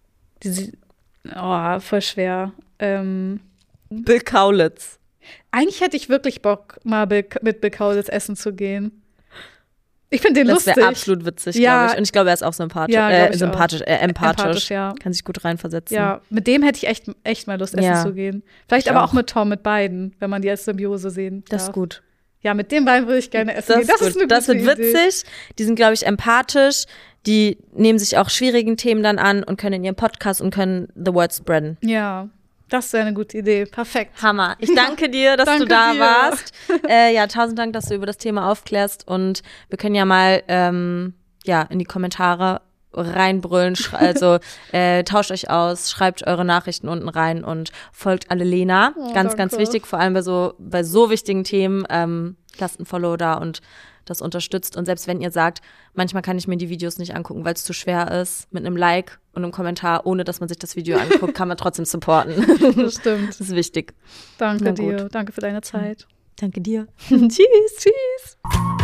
voll schwer. Bill Kaulitz. Eigentlich hätte ich wirklich Bock, mal mit Bill Kaulitz essen zu gehen. Ich finde den lustig. Das wäre absolut witzig, glaube ich. Und ich glaube, er ist auch sympathisch. Empathisch. Ja. Kann sich gut reinversetzen. Ja, mit dem hätte ich echt mal Lust, essen zu gehen. Vielleicht aber auch mit Tom, mit beiden, wenn man die als Symbiose sehen darf. Das ist gut. Ja, mit den beiden würde ich gerne essen gehen. Das wird witzig. Die sind, glaube ich, empathisch. Die nehmen sich auch schwierigen Themen dann an und können in ihrem Podcast und können the word spreaden. Ja. Das wäre eine gute Idee. Perfekt. Hammer. Ich danke dir, dass du da warst. 1000 Dank, dass du über das Thema aufklärst. Und wir können ja mal in die Kommentare reinbrüllen, tauscht euch aus, schreibt eure Nachrichten unten rein und folgt alle Lena. Ganz, ganz wichtig, vor allem bei so wichtigen Themen. Lasst ein Follow da und das unterstützt. Und selbst wenn ihr sagt, manchmal kann ich mir die Videos nicht angucken, weil es zu schwer ist, mit einem Like und einem Kommentar, ohne dass man sich das Video anguckt, kann man trotzdem supporten. Das stimmt. Das ist wichtig. Danke dir. Danke für deine Zeit. Danke dir. Tschüss. Tschüss.